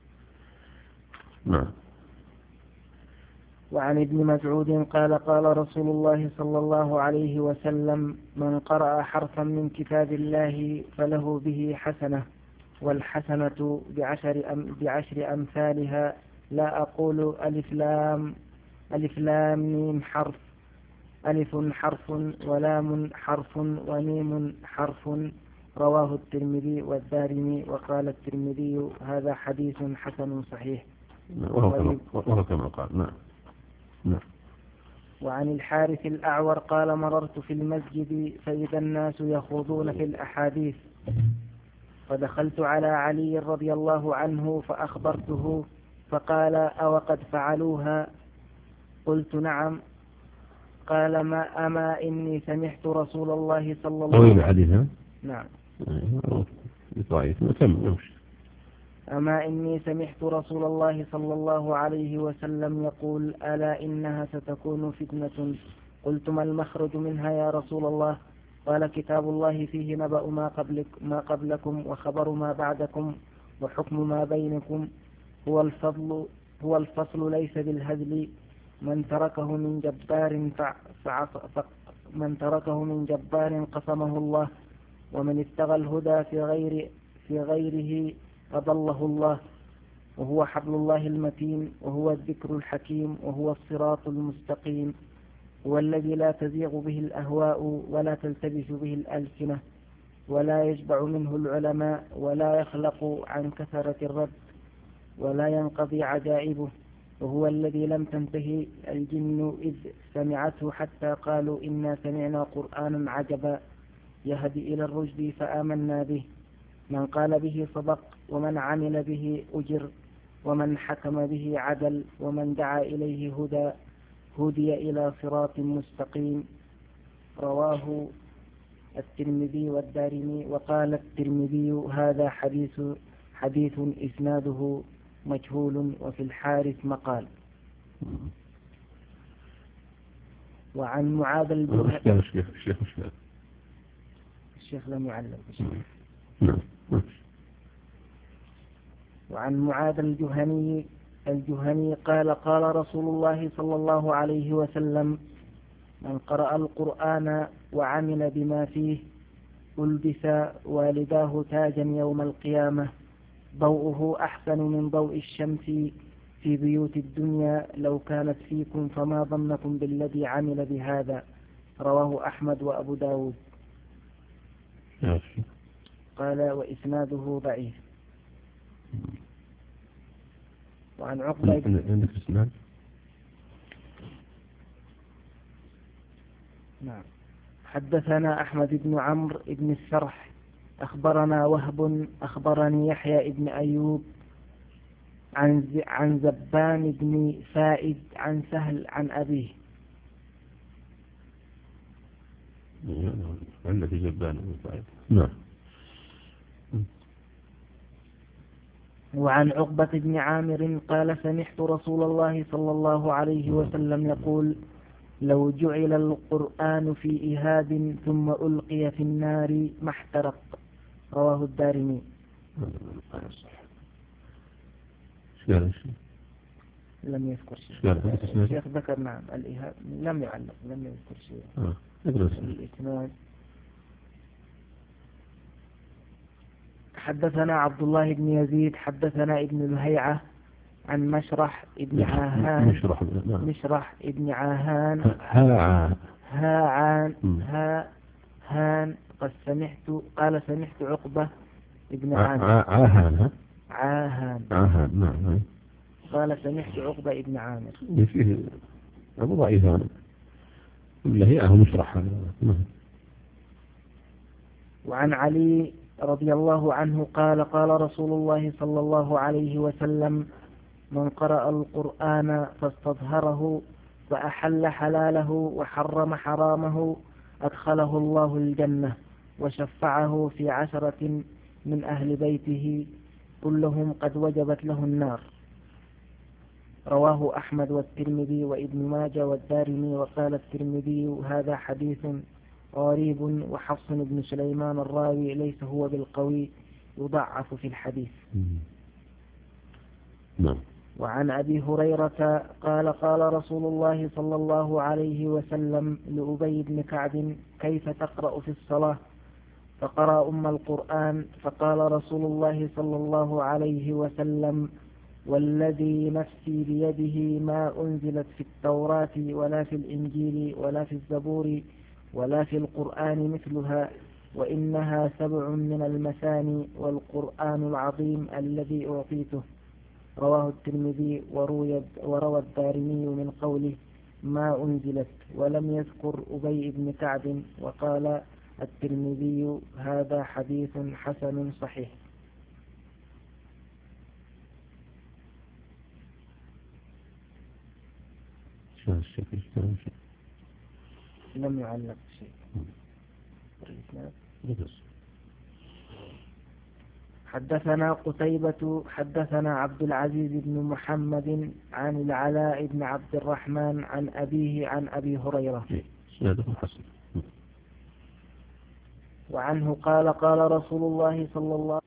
وعن ابن مسعود قال قال رسول الله صلى الله عليه وسلم: من قرأ حرفا من كتاب الله فله به حسنة، والحسنة بعشر أمثالها، لا أقول ألف لام ميم حرف، ألف حرف ولام حرف وميم حرف. رواه الترمذي والدارمي. وقال الترمذي: هذا حديث حسن صحيح. وهو كما قال. نعم. وعن الحارث الأعور قال: مررت في المسجد فإذا الناس يخوضون في الأحاديث، فدخلت على علي رضي الله عنه فأخبرته، فقال: أوقد فعلوها؟ قلت: نعم. قال: أما إني سمعت رسول الله صلى الله عليه وسلم. الحديث. نعم. ضعيف. نكمل. أما إني سمعت رسول الله صلى الله عليه وسلم يقول: ألا إنها ستكون فتنة. قلت: ما المخرج منها يا رسول الله؟ قال: كتاب الله فيه نبأ ما قبلكم وخبر ما بعدكم وحكم ما بينكم. هو الفصل ليس بالهزل. من تركه من جبار قسمه الله، ومن ابتغى الهدى في غيره أضله الله. وهو حبل الله المتين، وهو الذكر الحكيم، وهو الصراط المستقيم. هو الذي لا تزيغ به الأهواء ولا تلتبس به الألسنة، ولا يشبع منه العلماء، ولا يخلق عن كثرة الرد، ولا ينقضي عجائبه. وهو الذي لم تنتهي الجن إذ سمعته حتى قالوا: إنا سمعنا قرآنا عجبا يهدي إلى الرشد فآمنا به. من قال به صدق، ومن عمل به أجر، ومن حكم به عدل، ومن دعا إليه هدي إلى صراط مستقيم. رواه الترمذي والدارمي. وقال الترمذي: هذا حديث إسناده مجهول، وفي الحارث مقال. وعن معاذ الشيخ لم يعلم. وعن معاذ الجهني قال قال رسول الله صلى الله عليه وسلم: من قرأ القرآن وعمل بما فيه ألبس والداه تاجا يوم القيامة، ضوءه أحسن من ضوء الشمس في بيوت الدنيا لو كانت فيكم، فما ظنكم بالذي عمل بهذا. رواه أحمد وأبو داود. قال: وإسناده ضعيف. وعن عقبة عندك اسناد؟ نعم. حدثنا أحمد بن عمرو بن السرح أخبرنا وهب أخبرني يحيى بن أيوب عن زبان بن فائد عن سهل عن أبيه. عندك زبان بن فائد. نعم. وعن عقبة بن عامر قال: سمعت رسول الله صلى الله عليه وسلم يقول: لو جعل القرآن في إهاب ثم ألقي في النار ما احترق. رواه الدارمي. لم يذكر شيء. الشيخ ذكر نعم الإهاب، لم يعلق، لم يذكر شيء. الإسناد حدثنا عبد الله بن يزيد حدثنا ابن لهيعة عن مشرح ابن عاهان. مشرح ابن عاهان هان قال سمعت عقبة ابن عامر. عاهان نعم. قال سمعت عقبة ابن عامر. فيه أبو ضعيف هذا ولا هي مشرح. وعن علي رضي الله عنه قال قال رسول الله صلى الله عليه وسلم: من قرأ القرآن فاستظهره فأحل حلاله وحرم حرامه أدخله الله الجنة وشفعه في 10 من أهل بيته كلهم قد وجبت له النار. رواه أحمد والترمذي وابن ماجه والدارمي. وقال الترمذي: هذا حديث غريب، وحفص بن سليمان الراوي ليس هو بالقوي، يضعف في الحديث. وعن أبي هريرة قال قال رسول الله صلى الله عليه وسلم لأبي بن كعب: كيف تقرأ في الصلاة؟ فقرأ القرآن. فقال رسول الله صلى الله عليه وسلم: والذي نفسي بيده ما أنزلت في التوراة ولا في الإنجيل ولا في الزبور ولا في القرآن مثلها، وإنها 7 من المثاني والقرآن العظيم الذي أعطيته. رواه الترمذي. وروى الدارمي من قوله ما أنزلت، ولم يذكر أبي بن كعب. وقال الترمذي: هذا حديث حسن صحيح. لم يعلق شيء. حدثنا قتيبة حدثنا عبد العزيز بن محمد عن العلاء بن عبد الرحمن عن أبيه عن أبي هريرة وعنه قال قال رسول الله صلى الله